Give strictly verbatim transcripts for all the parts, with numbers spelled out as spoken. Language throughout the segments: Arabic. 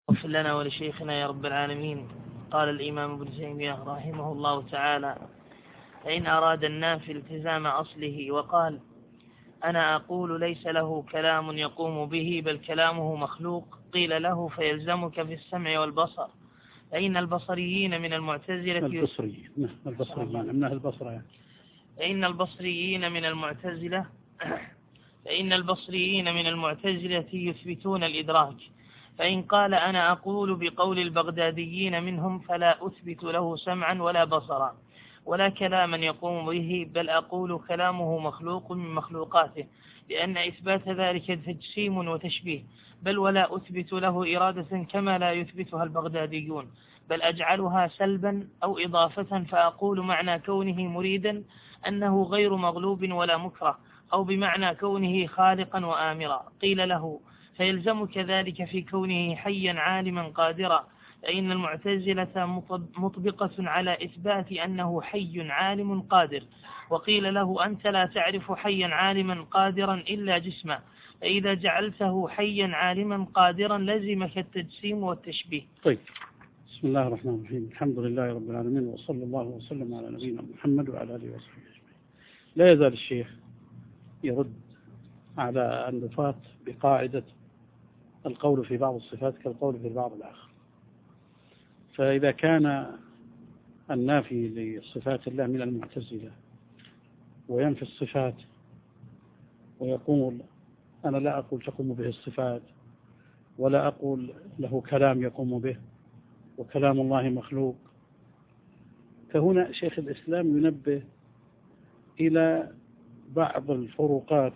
واغفر لنا ولشيخنا يا رب العالمين. قال الإمام ابن تيمية رحمه الله تعالى: فإن أراد النافي التزام أصله وقال: أنا أقول ليس له كلام يقوم به بل كلامه مخلوق، قيل له: فيلزمك في السمع والبصر. فإن البصريين من المعتزلة البصريين البصريين من أهل البصرة يعني. فإن البصريين من المعتزلة فإن البصريين من المعتزلة يثبتون الإدراك، فإن قال: أنا أقول بقول البغداديين منهم، فلا أثبت له سمعا ولا بصرا ولا كلاما يقوم به، بل أقول كلامه مخلوق من مخلوقاته، لأن إثبات ذلك تجسيم وتشبيه، بل ولا أثبت له إرادة كما لا يثبتها البغداديون، بل أجعلها سلبا أو إضافة، فأقول معنى كونه مريدا أنه غير مغلوب ولا مكره، أو بمعنى كونه خالقا وآمرا. قيل له: فيلزمك ذلك في كونه حيا عالما قادرا، فإن المعتزلة مطبقة على إثبات أنه حي عالم قادر. وقيل له: أنت لا تعرف حيا عالما قادرا إلا جسما، فإذا جعلته حيا عالما قادرا لزمك التجسيم والتشبيه. طيب، بسم الله الرحمن الرحيم. الحمد لله رب العالمين، وصلى الله وسلم على نبينا محمد وعلى آله وصحبه أجمعين. لا يزال الشيخ يرد على النفاة بقاعدة القول في بعض الصفات كالقول في البعض الآخر. فإذا كان النافي لصفات الله من المعتزلة وينفي الصفات ويقول: أنا لا أقول تقوم به الصفات، ولا أقول له كلام يقوم به، وكلام الله مخلوق، فهنا شيخ الإسلام ينبه إلى بعض الفروقات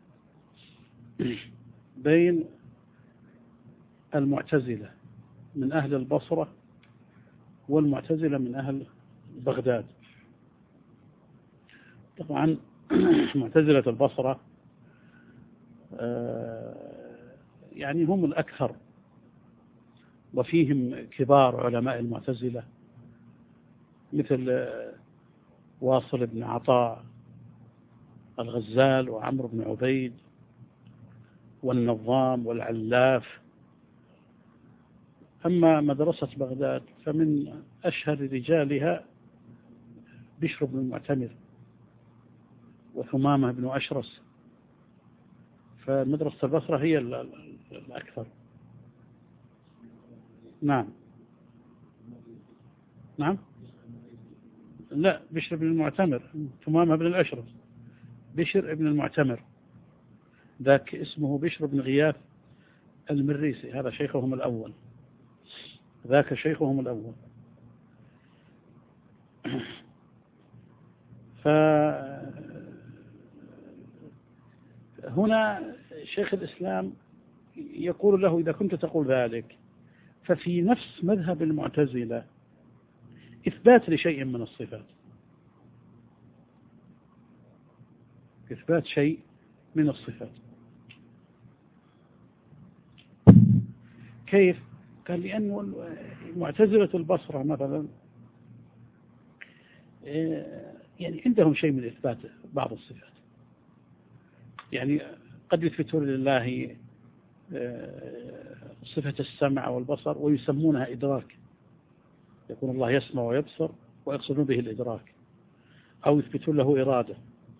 بين المعتزلة من أهل البصرة والمعتزلة من أهل بغداد. طبعا معتزلة البصرة يعني هم الأكثر، وفيهم كبار علماء المعتزلة مثل واصل بن عطاء الغزال وعمرو بن عبيد والنظام والعلاف. أما مدرسة بغداد فمن أشهر رجالها بشر بن المعتمر وثمامة بن أشرس، فمدرسة البصرة هي الأكثر. نعم نعم لا، بشر بن المعتمر، ثمامة بن الأشرس، بشر بن المعتمر ذاك اسمه بشر بن غياث المريسي، هذا شيخهم الأول، ذاك شيخهم الأول. فهنا شيخ الإسلام يقول له: إذا كنت تقول ذلك، ففي نفس مذهب المعتزلة إثبات لشيء من الصفات، إثبات شيء من الصفات. كيف؟ قال: لأن معتزلة البصرة مثلا يعني عندهم شيء من إثبات بعض الصفات، يعني قد يثبتون لله صفة السمع والبصر ويسمونها إدراك، يكون الله يسمع ويبصر ويقصدون به الإدراك، أو يثبتون له إرادة.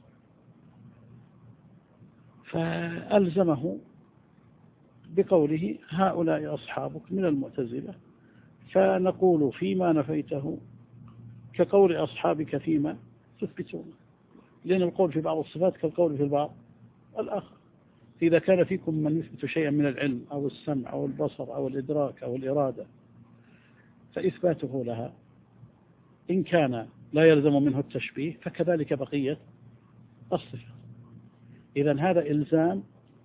فألزمه بقوله: هؤلاء أصحابك من المعتزلة، فنقول فيما نفيته كقول أصحابك فيما تثبتون، لأن القول في بعض الصفات كالقول في البعض الآخر. إذا كان فيكم من يثبت شيئا من العلم أو السمع أو البصر أو الإدراك أو الإرادة، فإثباته لها إن كان لا يلزم منه التشبيه فكذلك بقية الصفات. إذن هذا إلزام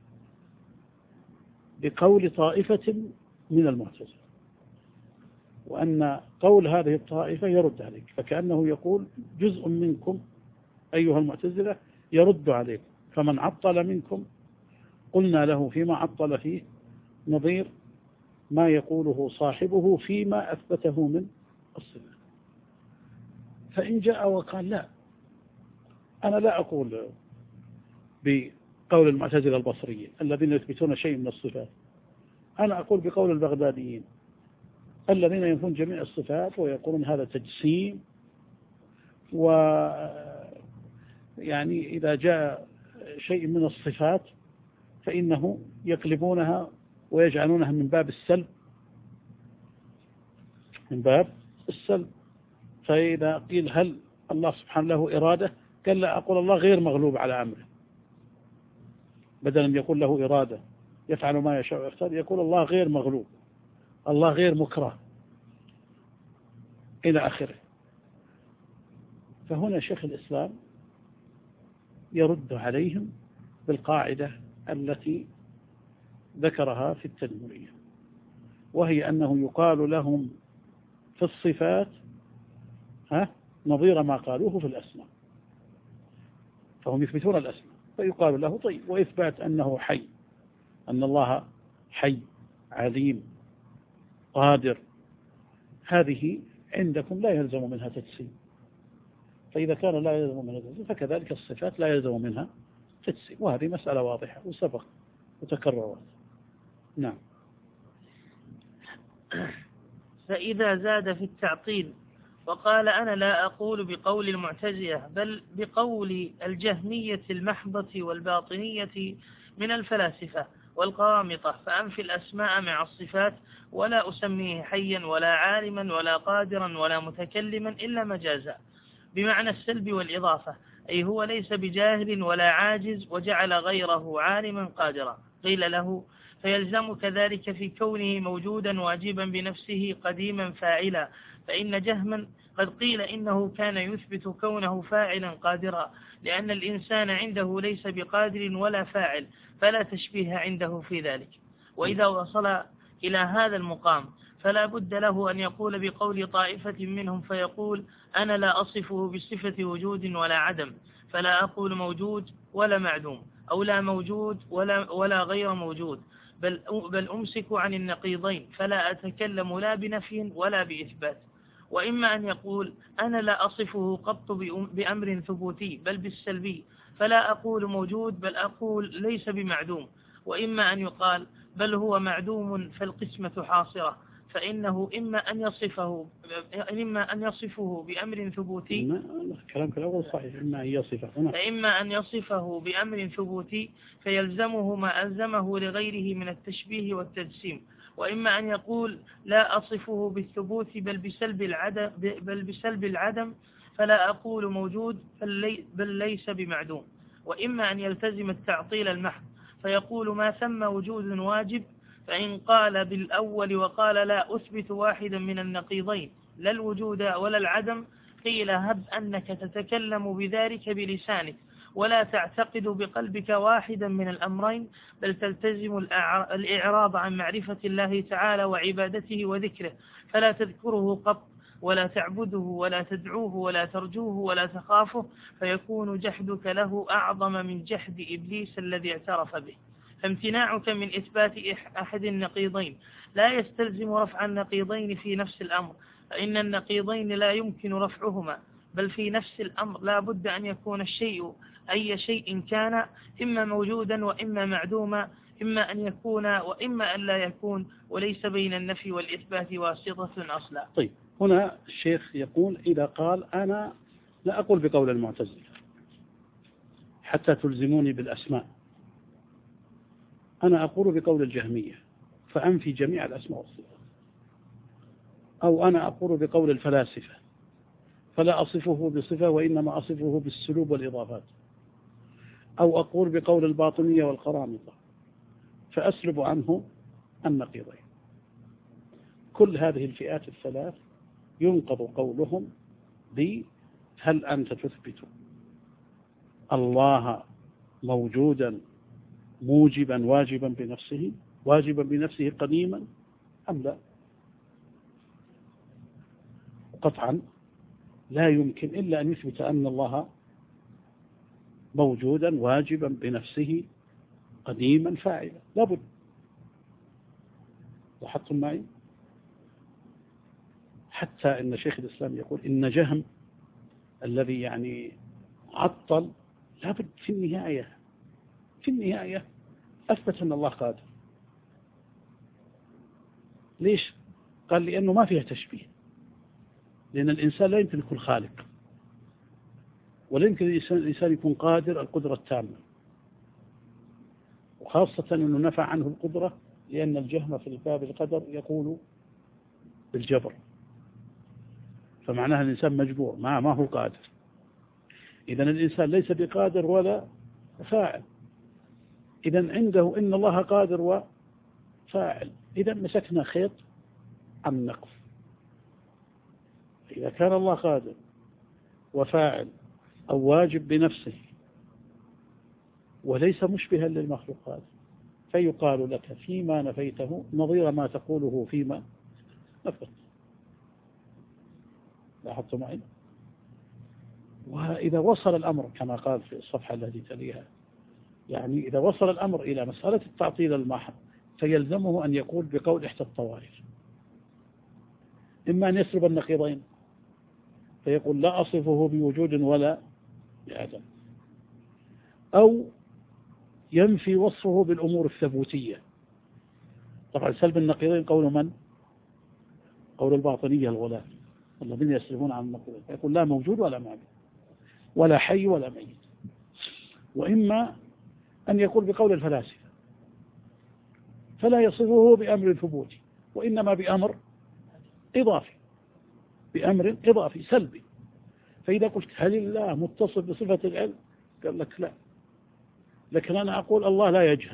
بقول طائفة من المعتزلة، وأن قول هذه الطائفة يرد عليك، فكأنه يقول: جزء منكم أيها المعتزلة يرد عليكم، فمن عطل منكم قلنا له فيما عطل فيه نظير ما يقوله صاحبه فيما أثبته من الصفات. فإن جاء وقال: لا، أنا لا أقول بقول المعتزلة البصريين الذين يثبتون شيء من الصفات، أنا أقول بقول البغداديين الذين ينفون جميع الصفات ويقولون هذا تجسيم، و يعني إذا جاء شيء من الصفات فإنه يقلبونها ويجعلونها من باب السلب، من باب السلب. فإذا قيل هل الله سبحانه له إرادة؟ قال لا، أقول الله غير مغلوب على أمره، بدلا من يقول له إرادة يفعل ما يشاء ويختار، يقول الله غير مغلوب، الله غير مكره، إلى آخره. فهنا شيخ الإسلام يرد عليهم بالقاعدة التي ذكرها في التدمرية، وهي أنه يقال لهم في الصفات ها نظير ما قالوه في الأسماء، فهم يثبتون الأسماء فيقال له طيب، وإثبات أنه حي، أن الله حي عليم قادر، هذه عندكم لا يلزم منها تجسيم. فإذا كان لا يلزم منها تجسيم فكذلك الصفات لا يلزم منها تجسيم، وهذه مسألة واضحة وسبق وتكررت. نعم. فإذا زاد في التعطيل وقال أنا لا أقول بقول المعتزلة بل بقول الجهمية المحضة والباطنية من الفلاسفة والقرامطة، فأنفي الأسماء مع الصفات ولا أسميه حيا ولا عالما ولا قادرا ولا متكلما إلا مجازا بمعنى السلب والإضافة، أي هو ليس بجاهل ولا عاجز وجعل غيره عالما قادرا. قيل له فيلزم كذلك في كونه موجودا واجبا بنفسه قديما فاعلا، فإن جهما قد قيل إنه كان يثبت كونه فاعلا قادرا، لأن الإنسان عنده ليس بقادر ولا فاعل، فلا تشبيه عنده في ذلك. وإذا وصل إلى هذا المقام فلا بد له أن يقول بقول طائفة منهم فيقول أنا لا أصفه بصفة وجود ولا عدم، فلا أقول موجود ولا معدوم، أو لا موجود ولا, ولا غير موجود، بل, بل أمسك عن النقيضين، فلا أتكلم لا بنفي ولا بإثبات. وإما أن يقول أنا لا أصفه قط بأمر ثبوتي بل بالسلبي، فلا أقول موجود بل أقول ليس بمعدوم. وإما أن يقال بل هو معدوم فالقسمة حاصرة، فإنه إما أن يصفه إما أن يصفه بأمر ثبوتي كلامك الأول صحيح، إما أن يصفه فإما أن يصفه بأمر ثبوتي فيلزمه ما ألزمه لغيره من التشبيه والتجسيم، وإما أن يقول لا أصفه بالثبوت بل بسلب العدم بل بسلب العدم فلا أقول موجود بل ليس بمعدوم. وإما أن يلتزم التعطيل المحض فيقول ما ثم وجود واجب، فإن قال بالأول وقال لا أثبت واحدا من النقيضين لا الوجود ولا العدم، قيل هب أنك تتكلم بذلك بلسانك ولا تعتقد بقلبك واحدا من الأمرين، بل تلتزم الإعراض عن معرفة الله تعالى وعبادته وذكره، فلا تذكره قط ولا تعبده ولا تدعوه ولا ترجوه ولا تخافه، فيكون جحدك له أعظم من جحد إبليس الذي اعترف به. فامتناعك من إثبات أحد النقيضين لا يستلزم رفع النقيضين في نفس الأمر، فإن النقيضين لا يمكن رفعهما، بل في نفس الأمر لا بد أن يكون الشيء أي شيء كان إما موجودا وإما معدوما، إما أن يكون وإما أن لا يكون، وليس بين النفي والإثبات واسطة أصلا. طيب، هنا الشيخ يقول إذا قال أنا لا أقول بقول المعتزلة حتى تلزموني بالأسماء، أنا أقول بقول الجهمية فأنفي جميع الأسماء والصفات، أو أنا أقول بقول الفلاسفة فلا أصفه بصفة وإنما أصفه بالسلوب والإضافات، أو أقول بقول الباطنية والقرامطة فأسلب عنه النقيضين. كل هذه الفئات الثلاث ينقض قولهم ب هل أنت تثبت الله موجودا موجبا واجبا بنفسه واجبا بنفسه قديما أم لا؟ قطعا لا يمكن إلا أن يثبت أن الله موجودا واجبا بنفسه قديما فاعلا، لابد. لاحظتم معي؟ حتى إن شيخ الإسلام يقول إن جهم الذي يعني عطل لابد في النهاية في النهاية أثبت أن الله قادر. ليش؟ قال لأنه ما فيها تشبيه، لأن الإنسان لا يمكن يكون خالق، ولا يمكن الإنسان يكون قادر القدرة التامة، وخاصة أنه نفى عنه القدرة، لأن الجهم في باب القدر يقول بالجبر، فمعناها الإنسان مجبور ما ما هو قادر. إذن الإنسان ليس بقادر ولا فاعل، إذن عنده إن الله قادر وفاعل. إذن مسكنا خيط عن نقف. إذا كان الله قادر وفاعل أو واجب بنفسه وليس مشبها للمخلوقات، فيقال لك فيما نفيته نظير ما تقوله فيما نفت. لاحظت معي؟ وإذا وصل الأمر كما قال في الصفحة التي تليها، يعني إذا وصل الأمر إلى مسألة التعطيل المحض فيلزمه أن يقول بقول إحدى الطوائف، إما أن يسلب النقيضين فيقول لا أصفه بوجود ولا بعدم، أو ينفي وصفه بالأمور الثبوتية. طبعا سلب النقيضين قول من؟ قول الباطنية الغلاة الذين يسلبون عن النقيضين، يقول لا موجود ولا معدوم ولا حي ولا ميت. وإما أن يقول بقول الفلاسفة فلا يصفه بأمر ثبوتي وإنما بأمر إضافي، بأمر إضافي سلبي. فإذا قلت هل الله متصف بصفة العلم؟ قال لك لا، لكن أنا أقول الله لا يجهل.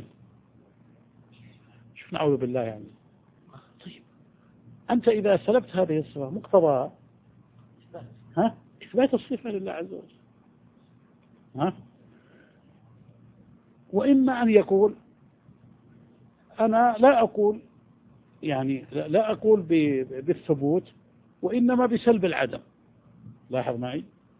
شوف نعوذ بالله يعني. طيب أنت إذا سلبت هذه الصفة مقتضى ها إثبات الصفة لله عز وجل، ها؟ وإما أن يقول أنا لا أقول يعني لا أقول بالثبوت وإنما بسلب العدم. لاحظ معي،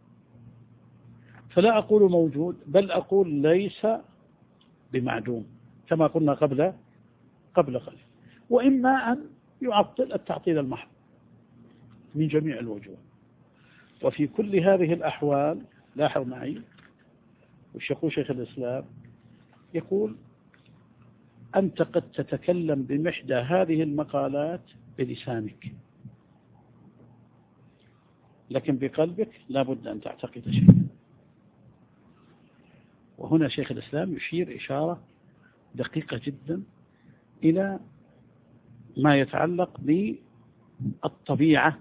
فلا أقول موجود بل أقول ليس بمعدوم كما قلنا قبل قبل قليل. وإما أن يعطل التعطيل المحض من جميع الوجوه. وفي كل هذه الأحوال لاحظ معي وش يقول شيخ الإسلام، يقول أنت قد تتكلم بمحدى هذه المقالات بلسانك، لكن بقلبك لا بد أن تعتقد شيئا. وهنا شيخ الإسلام يشير إشارة دقيقة جدا إلى ما يتعلق بالطبيعة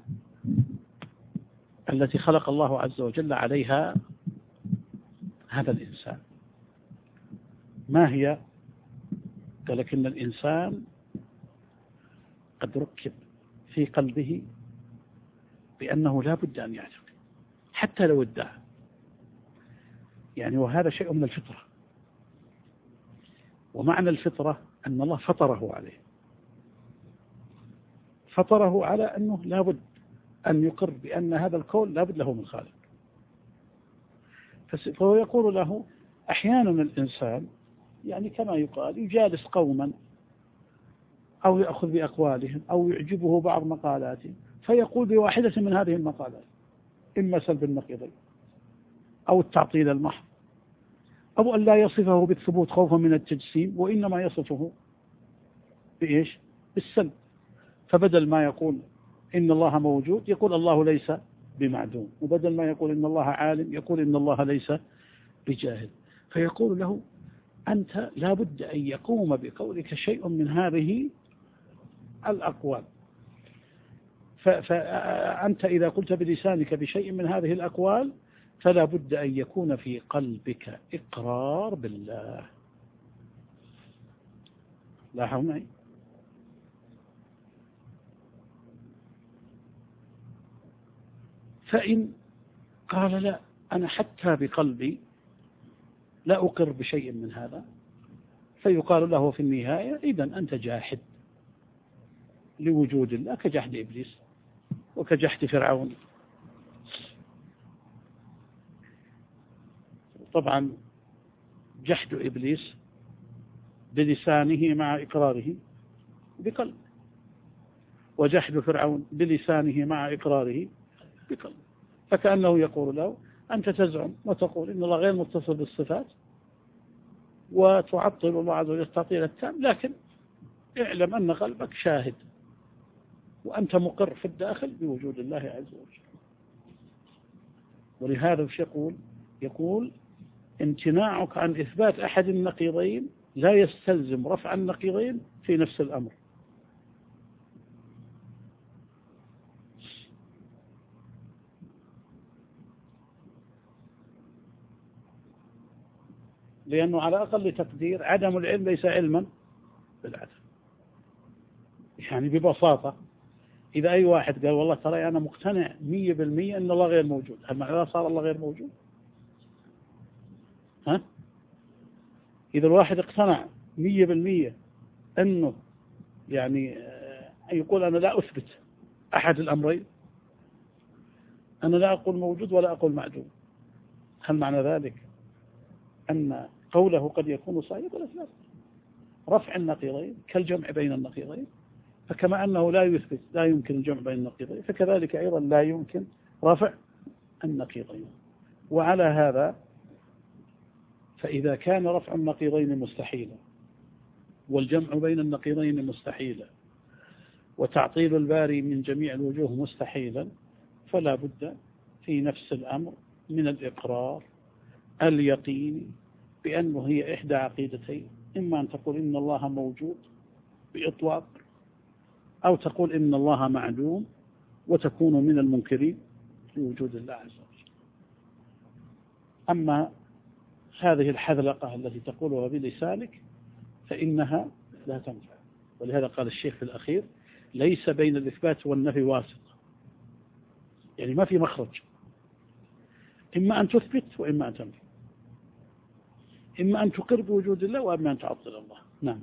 التي خلق الله عز وجل عليها هذا الإنسان. ما هي؟ قال لك إن الإنسان قد ركب في قلبه بأنه لا بد أن يعتقد حتى لو ادعى، يعني وهذا شيء من الفطرة. ومعنى الفطرة أن الله فطره عليه، فطره على أنه لا بد أن يقر بأن هذا الكون لا بد له من خالق. فهو يقول له أحيانا الإنسان يعني كما يقال يجالس قوما أو يأخذ بأقوالهم أو يعجبه بعض مقالاتهم فيقول بواحدة من هذه المقالات، إما سلب النقيضين أو التعطيل المحض أو أن لا يصفه بالثبوت خوفا من التجسيم، وإنما يصفه بإيش؟ بالسلب. فبدل ما يقول إن الله موجود يقول الله ليس بمعدوم، وبدل ما يقول إن الله عالم يقول إن الله ليس بجاهل. فيقول له أنت لا بد أن يقوم بقولك شيء من هذه الأقوال. فأنت إذا قلت بلسانك بشيء من هذه الأقوال فلا بد أن يكون في قلبك إقرار بالله. لاحظوا معي، فإن قال لا أنا حتى بقلبي لا أقر بشيء من هذا فيقال له في النهاية إذن أنت جاحد لوجود الله كجحد إبليس وكجحد فرعون. طبعا جحد إبليس بلسانه مع إقراره بقلب، وجحد فرعون بلسانه مع إقراره بقلب. فكأنه يقول له أنت تزعم وتقول إن الله غير متصل بالصفات وتعطل الله عز وجل التعطيل التام، لكن اعلم أن قلبك شاهد وأنت مقر في الداخل بوجود الله عز وجل. ولهذا وش يقول؟ يقول امتناعك عن إثبات أحد النقيضين لا يستلزم رفع النقيضين في نفس الأمر. لأنه على أقل تقدير عدم العلم ليس علما بالعدم. يعني ببساطة إذا أي واحد قال والله ترى أنا مقتنع مية بالمية أن الله غير موجود، هل معناه صار الله غير موجود؟ ها؟ إذا الواحد اقتنع مية بالمية أنه يعني يقول أنا لا أثبت أحد الأمرين، أنا لا أقول موجود ولا أقول معدوم، هل معنى ذلك أن قوله قد يكون صحيح ولا لا؟ رفع النقيضين كالجمع بين النقيضين، فكما أنه لا يثبت لا يمكن الجمع بين النقيضين فكذلك أيضا لا يمكن رفع النقيضين. وعلى هذا فإذا كان رفع النقيضين مستحيلا والجمع بين النقيضين مستحيلا وتعطيل الباري من جميع الوجوه مستحيلا، فلا بد في نفس الأمر من الإقرار اليقيني بأنه هي إحدى عقيدتين، إما أن تقول إن الله موجود بإطلاق، أو تقول إن الله معدوم وتكون من المنكرين لوجود الله عز وجل. أما هذه الحذلقة التي تقولها بلسانك فإنها لا تنفع. ولهذا قال الشيخ في الأخير ليس بين الإثبات والنفي واسطة، يعني ما في مخرج، إما أن تثبت وإما أن تنفي، إما أن تقر بوجود الله وإما أن تعطل الله. نعم.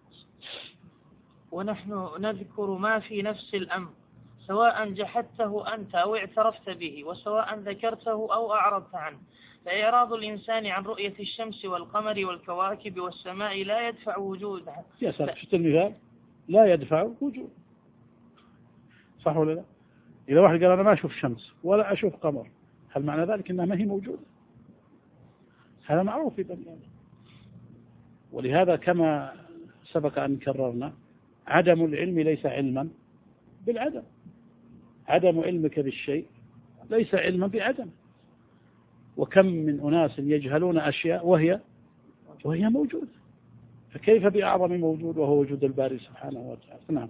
ونحن نذكر ما في نفس الأمر سواء جحدته أنت أو اعترفت به، وسواء ذكرته أو أعرضت عنه. فإعراض الإنسان عن رؤية الشمس والقمر والكواكب والسماء لا يدفع وجودها. يا سلام، شفت المثال؟ لا يدفع وجود، صح ولا لا؟ إذا واحد قال أنا ما أشوف شمس ولا أشوف قمر، هل معنى ذلك أنها ما هي موجودة؟ هذا معروف في بني آدم. ولهذا كما سبق أن كررنا عدم العلم ليس علما بالعدم، عدم علمك بالشيء ليس علما بعدم. وكم من أناس يجهلون أشياء وهي وهي موجودة، فكيف بأعظم موجود وهو وجود الباري سبحانه وتعالى. نعم.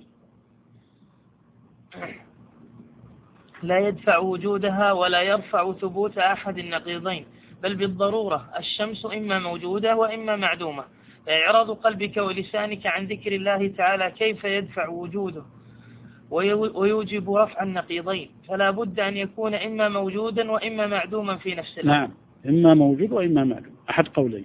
لا يدفع وجودها ولا يرفع ثبوت أحد النقيضين، بل بالضرورة الشمس إما موجودة وإما معدومة. إعراض قلبك ولسانك عن ذكر الله تعالى كيف يدفع وجوده ويوجب رفع النقيضين، فلا بد أن يكون إما موجودا وإما معدوما في نفس الوقت. نعم، إما موجود وإما معدوم، أحد قولين.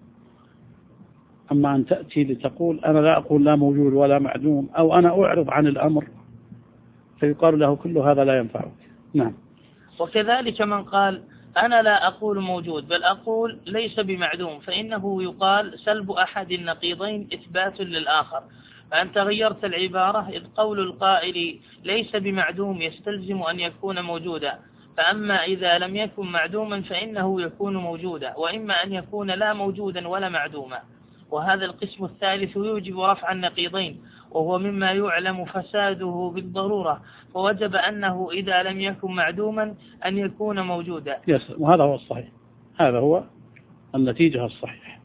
أما أن تأتي لتقول أنا لا أقول لا موجود ولا معدوم، أو أنا أعرض عن الأمر، فيقال له كل هذا لا ينفعك. نعم. وكذلك من قال أنا لا أقول موجود بل أقول ليس بمعدوم، فإنه يقال سلب أحد النقيضين إثبات للآخر، فأنت غيرت العبارة، إذ قول القائل ليس بمعدوم يستلزم أن يكون موجودا، فأما إذا لم يكن معدوما فإنه يكون موجودا، وإما أن يكون لا موجودا ولا معدوما. وهذا القسم الثالث يوجب رفع النقيضين، وهو مما يعلم فساده بالضرورة، فوجب أنه إذا لم يكن معدوما أن يكون موجودا. يس، وهذا هو الصحيح، هذا هو النتيجة الصحيحة.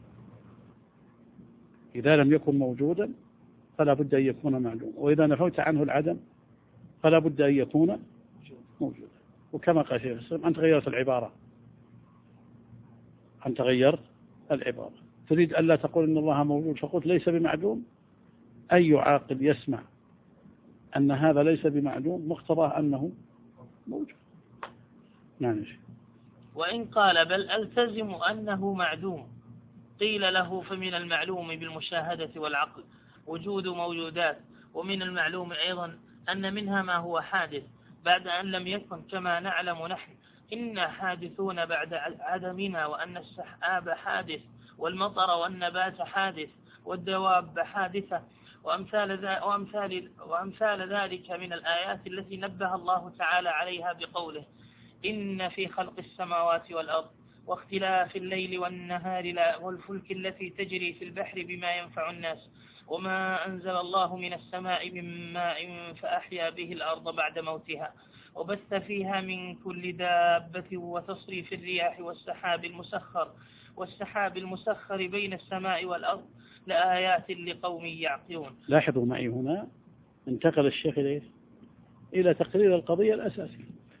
إذا لم يكن موجودا فلا بد أن يكون معدوم، وإذا نفوت عنه العدم فلا بد أن يكون موجودا. وكما قال شيخ الإسلام أنت غيرت العبارة، أنت غيرت العبارة، تريد أن لا تقول إن الله موجود فقلت ليس بمعدوم. أي عاقل يسمع أن هذا ليس بمعدوم مقتضاه أنه موجود. نعم. وإن قال بل ألتزم أنه معدوم، قيل له فمن المعلوم بالمشاهدة والعقل وجود موجودات، ومن المعلوم أيضا أن منها ما هو حادث بعد أن لم يكن، كما نعلم نحن إنا حادثون بعد عدمنا، وأن السحاب حادث والمطر والنبات حادث والدواب حادثة، وأمثال, وأمثال, وأمثال ذلك من الآيات التي نبه الله تعالى عليها بقوله إن في خلق السماوات والأرض واختلاف الليل والنهار والفلك التي تجري في البحر بما ينفع الناس وما أنزل الله من السماء من ماء فأحيا به الأرض بعد موتها وبث فيها من كل دابة وتصريف الرياح والسحاب المسخر والسحاب المسخر بين السماء والأرض لآيات لقوم يعقلون. لاحظوا معي هنا انتقل الشيخ إليه إلى تقرير القضية الأساسية.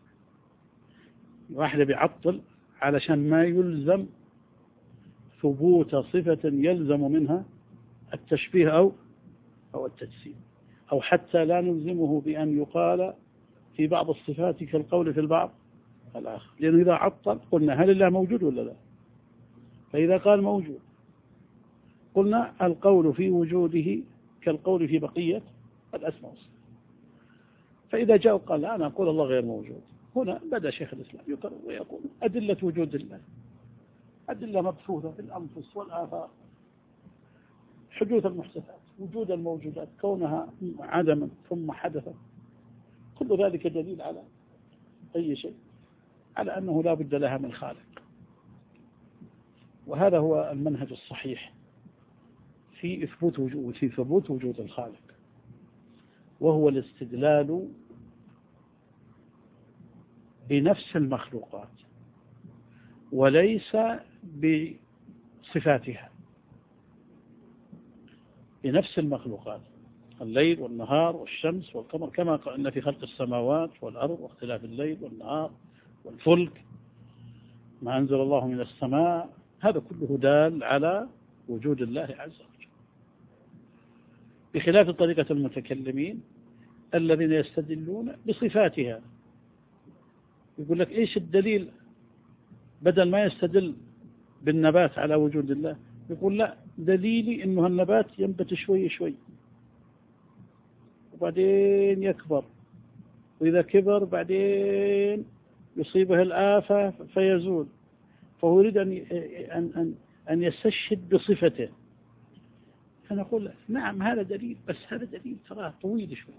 واحد بيعطل علشان ما يلزم ثبوت صفة يلزم منها التشبيه أو أو التجسيم، أو حتى لا نلزمه بأن يقال في بعض الصفات كالقول في البعض الآخر، لأنه إذا عطل قلنا هل الله موجود ولا لا؟ فإذا قال موجود قلنا القول في وجوده كالقول في بقية الأسماء والصفات. فإذا جاء وقال لا أنا أقول الله غير موجود، هنا بدأ شيخ الإسلام يقرر ويقول أدلة وجود الله أدلة مبثوثة في الأنفس والآفاق، حدوث المحدثات، وجود الموجودات، كونها عدما ثم حدثا، كل ذلك دليل على أي شيء، على أنه لا بد لها من خالق. وهذا هو المنهج الصحيح في إثبات وجود في ثبوت وجود الخالق، وهو الاستدلال بنفس المخلوقات وليس بصفاتها، بنفس المخلوقات، الليل والنهار والشمس والقمر، كما قلنا في خلق السماوات والأرض واختلاف الليل والنهار والفلك، ما أنزل الله من السماء، هذا كله دال على وجود الله عز وجل، بخلاف طريقة المتكلمين الذين يستدلون بصفاتها. يقول لك إيش الدليل؟ بدل ما يستدل بالنبات على وجود الله يقول لا، دليلي إنه النبات ينبت شوي شوي وبعدين يكبر، وإذا كبر بعدين يصيبه الآفة فيزول، فهو يريد أن أن أن يستشهد بصفته. فنقول نعم هذا دليل، بس هذا دليل تراه طويل شوي،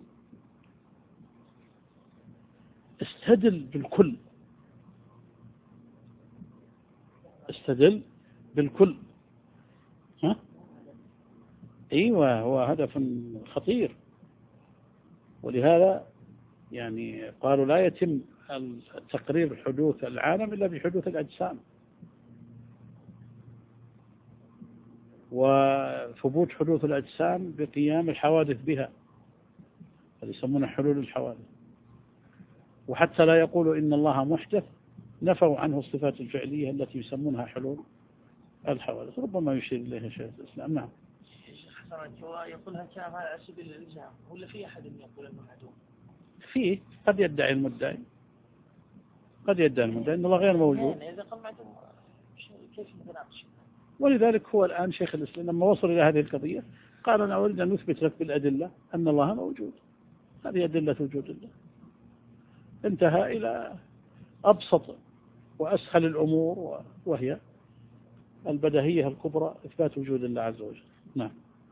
استدل بالكل، استدل بالكل. ها؟ أيوة، هو هدف خطير، ولهذا يعني قالوا لا يتم تقرير حدوث العالم إلا بحدوث الأجسام، وثبوت حدوث الأجسام بقيام الحوادث بها، هذا يسمونه حلول الحوادث. وحتى لا يقولوا إن الله محدث نفوا عنه الصفات الفعلية التي يسمونها حلول الحوادث، ربما يشير إليها شيخ الإسلام. نعم. هو يقولها كلام على سبيل الإلزام، ولا في أحد يقول أنه معدوم؟ فيه، قد يدعي المدعي قد يدعي المدعي أن الله غير موجود، إذا قال معدوم كيف نتناقش؟ ولذلك هو الآن شيخ الإسلام لما وصل إلى هذه القضية قال أنا أريد أن نثبت لك بالأدلة أن الله موجود، هذه أدلة وجود الله. انتهى إلى أبسط وأسهل الأمور، وهي البديهية الكبرى، إثبات وجود الله عز وجل. نعم.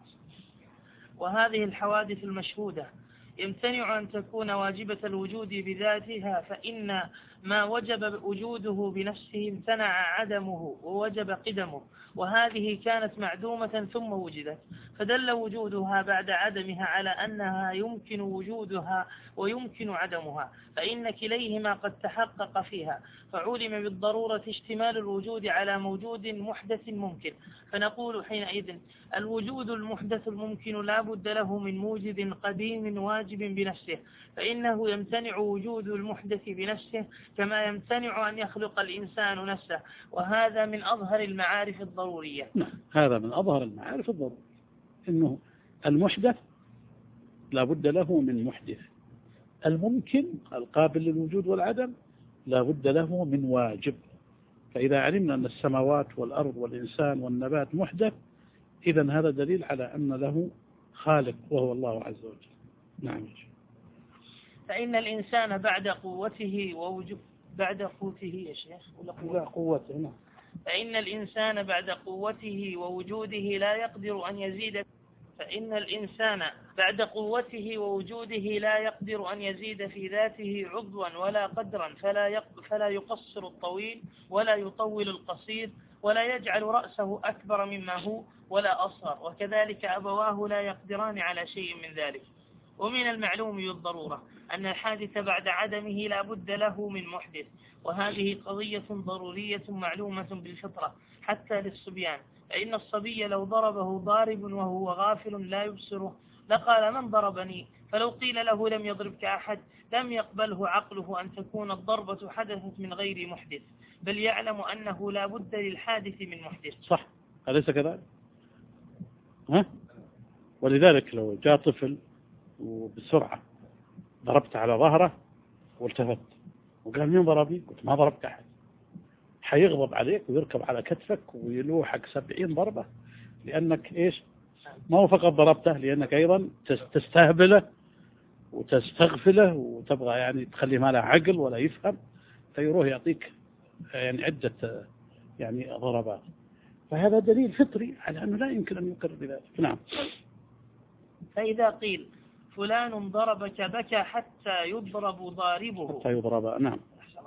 وهذه الحوادث المشهودة يمتنع أن تكون واجبة الوجود بذاتها، فإن ما وجب وجوده بنفسه امتنع عدمه ووجب قدمه، وهذه كانت معدومة ثم وجدت، فدل وجودها بعد عدمها على أنها يمكن وجودها ويمكن عدمها، فإن كليهما قد تحقق فيها، فعلم بالضرورة اشتمال الوجود على موجود محدث ممكن، فنقول حينئذ الوجود المحدث الممكن لا بد له من موجد قديم واجب بنفسه، فإنه يمتنع وجود المحدث بنفسه كما يمتنع أن يخلق الإنسان نفسه، وهذا من أظهر المعارف الضرورية. نعم، هذا من أظهر المعارف الضرورية، إنه المحدث لا بد له من محدث، الممكن القابل للوجود والعدم لا بد له من واجب. فإذا علمنا أن السماوات والأرض والإنسان والنبات محدث، إذن هذا دليل على أن له خالق وهو الله عز وجل. نعم. فإن الإنسان بعد قوته ووجود بعد قوته يا شيخ ولا قوته نعم. فإن الإنسان بعد قوته ووجوده لا يقدر أن يزيد فإن الإنسان بعد قوته ووجوده لا يقدر أن يزيد في ذاته عضوا ولا قدرا، فلا فلا يقصر الطويل ولا يطول القصير، ولا يجعل رأسه أكبر مما هو ولا أصغر، وكذلك أبواه لا يقدران على شيء من ذلك. ومن المعلوم بالضرورة أن الحادث بعد عدمه لا بد له من محدث، وهذه قضية ضرورية معلومة بالفطرة حتى للصبيان، فإن الصبي لو ضربه ضارب وهو غافل لا يبصره لقال من ضربني، فلو قيل له لم يضربك أحد لم يقبله عقله أن تكون الضربة حدثت من غير محدث، بل يعلم أنه لا بد للحادث من محدث. صح، أليس كذلك؟ ها؟ ولذلك لو جاء طفل وبسرعة ضربت على ظهره والتفت وقال مين ضربني؟ قلت ما ضربت أحد، حيغضب عليك ويركب على كتفك ويلوحك سبعين ضربة، لأنك إيش؟ ما هو فقط ضربته، لأنك أيضا تستهبله وتستغفله وتبغى يعني تخليه ما له عقل ولا يفهم، فيروح يعطيك يعني عدة يعني ضربات. فهذا دليل فطري على أنه لا يمكن أن يقر بذلك. نعم. فإذا قيل فلان ضربك بكى حتى يضرب ضاربه حتى يضرب نعم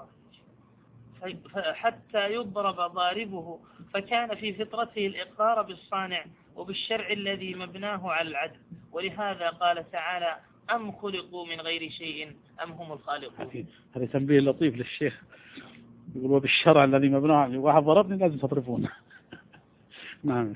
حتى يضرب ضاربه فكان في فطرته الإقرار بالصانع وبالشرع الذي مبناه على العدل، ولهذا قال تعالى أم خلقوا من غير شيء أم هم الخالقون. هذا تنبيه لطيف للشيخ، يقول وبالشرع الذي مبناه على واحد ضربني لازم تضربونه. نعم.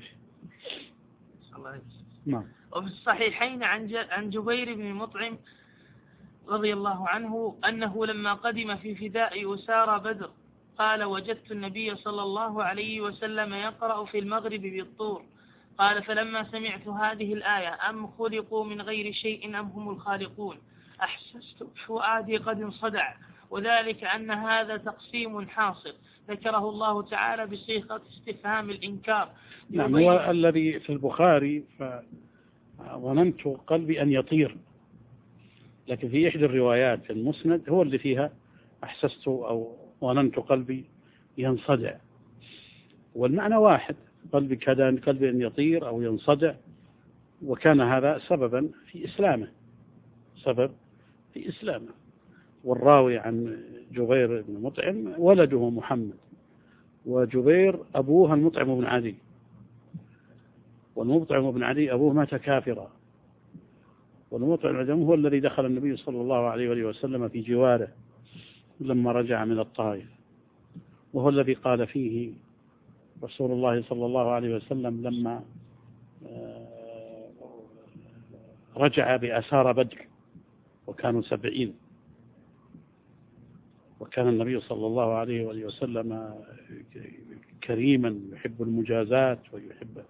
نعم. وفي الصحيحين عن جبير بن مطعم رضي الله عنه أنه لما قدم في فداء أسارى بدر قال وجدت النبي صلى الله عليه وسلم يقرأ في المغرب بالطور، قال فلما سمعت هذه الآية أم خلقوا من غير شيء أم هم الخالقون أحسست فؤادي قد انصدع، وذلك أن هذا تقسيم حاصل ذكره الله تعالى بصيغة استفهام الإنكار. نعم، هو الذي في البخاري فظننت قلبي أن يطير، لكن في إحدى الروايات في المسند هو اللي فيها أحسست أو ظننت قلبي ينصدع، والمعنى واحد، قلبي كذا قلبي أن يطير أو ينصدع، وكان هذا سببا في إسلامه، سبب في إسلامه. والراوي عن جبير بن مطعم ولده محمد، وجبير أبوه المطعم بن عدي، والمطعم بن عدي أبوه مات كافرا، والمطعم بن عدي هو الذي دخل النبي صلى الله عليه وآله وسلم في جواره لما رجع من الطائف، وهو الذي قال فيه رسول الله صلى الله عليه وسلم لما رجع بأسار بدر وكانوا سبعين، وكان النبي صلى الله عليه وآله وسلم كريما يحب المجازات ويحب،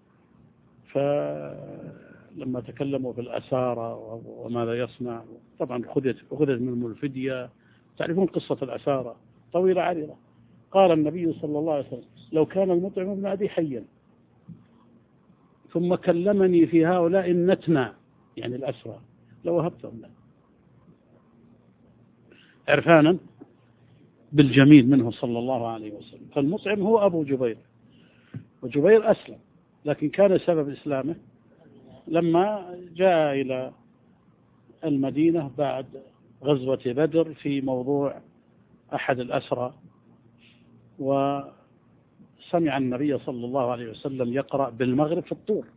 فلما تكلموا في الأسارة وماذا يصنع، طبعا أخذت أخذت منهم الفدية، تعرفون قصة الأسارة طويلة عريضة. قال النبي صلى الله عليه وسلم لو كان المطعم بن عدي حيا ثم كلمني في هؤلاء النتنى يعني الأسرى لوهبتهم له، عرفانا بالجميل منه صلى الله عليه وسلم. فالمطعم هو أبو جبير، وجبير أسلم، لكن كان سبب إسلامه لما جاء إلى المدينة بعد غزوة بدر في موضوع أحد الأسرى، وسمع النبي صلى الله عليه وسلم يقرأ بالمغرب في الطور،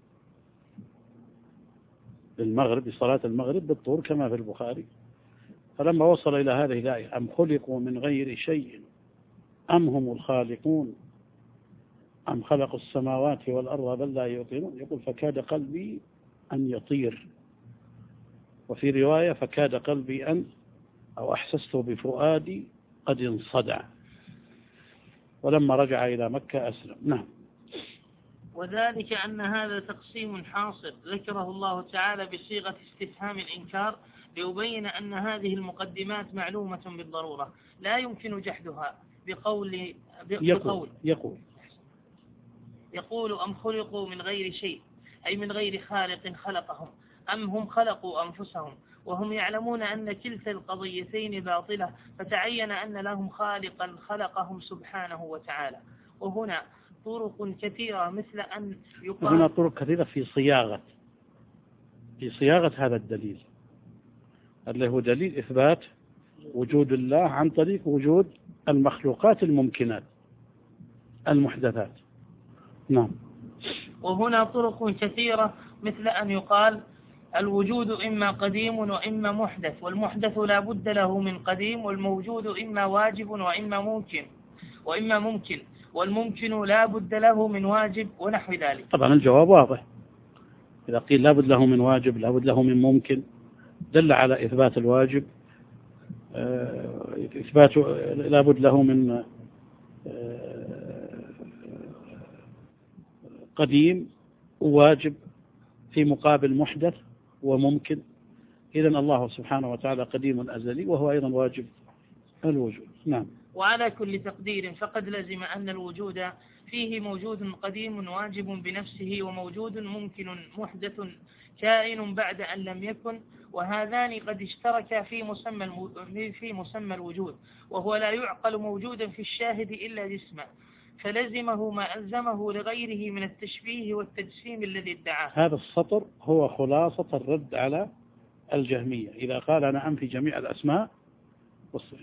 بالمغرب بصلاة المغرب بالطور كما في البخاري. فلما وصل إلى هذه الآية أم خلقوا من غير شيء أم هم الخالقون أم خلقوا السماوات والأرض بل لا يوقنون، يقول فكاد قلبي أن يطير، وفي رواية فكاد قلبي أن أو أحسست بفؤادي قد انصدع، ولما رجع إلى مكة أسلم. نعم. وذلك أن هذا تقسيم حاصل ذكره الله تعالى بصيغة استفهام الإنكار ليبين أن هذه المقدمات معلومة بالضرورة لا يمكن جحدها بقول يقول يقول يقول أم خلقوا من غير شيء أي من غير خالق خلقهم أم هم خلقوا أنفسهم، وهم يعلمون أن كلتا القضيتين باطلة، فتعين أن لهم خالقا خلقهم سبحانه وتعالى. وهنا طرق كثيرة مثل أن يقال هنا طرق كثيرة في صياغة في صياغة هذا الدليل اللي هو دليل إثبات وجود الله عن طريق وجود المخلوقات الممكنات، المحدثات. نعم. وهنا طرق كثيرة، مثل أن يقال الوجود إما قديم وإما محدث، والمحدث لا بد له من قديم، والموجود إما واجب وإما ممكن وإما ممكن والممكن لا بد له من واجب ونحو ذلك. طبعا الجواب واضح، إذا قيل لا بد له من واجب لا بد له من ممكن دل على إثبات الواجب، إثبات لا بد له من قديم وواجب في مقابل محدث وممكن. إذن الله سبحانه وتعالى قديم أزلي وهو أيضا واجب الوجود. نعم. وعلى كل تقدير فقد لزم أن الوجود فيه موجود قديم واجب بنفسه، وموجود ممكن محدث كائن بعد أن لم يكن، وهذان قد اشتركا في مسمى في مسمى الوجود، وهو لا يعقل موجودا في الشاهد إلا جسما، فلزمه ما ألزمه لغيره من التشبيه والتجسيم الذي ادعاه. هذا السطر هو خلاصة الرد على الجهمية إذا قال أنا أنفي جميع الأسماء والصفات.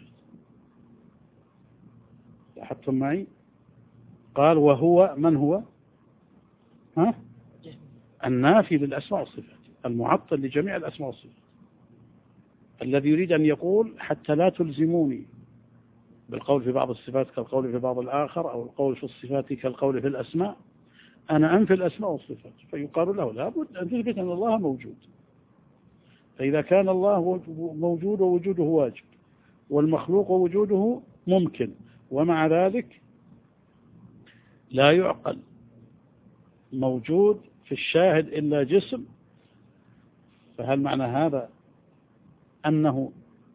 لاحظتم معي؟ قال وهو من هو؟ ها؟ النافي للأسماء والصفات، المعطل لجميع الأسماء والصفات، الذي يريد أن يقول حتى لا تلزموني بالقول في بعض الصفات كالقول في بعض الآخر، أو القول في الصفات كالقول في الأسماء، أنا أنفي الأسماء والصفات. فيقال له لابد أن تثبت أن الله موجود، فإذا كان الله موجود ووجوده واجب، والمخلوق ووجوده ممكن، ومع ذلك لا يعقل موجود في الشاهد إلا جسم، فهل معنى هذا أنه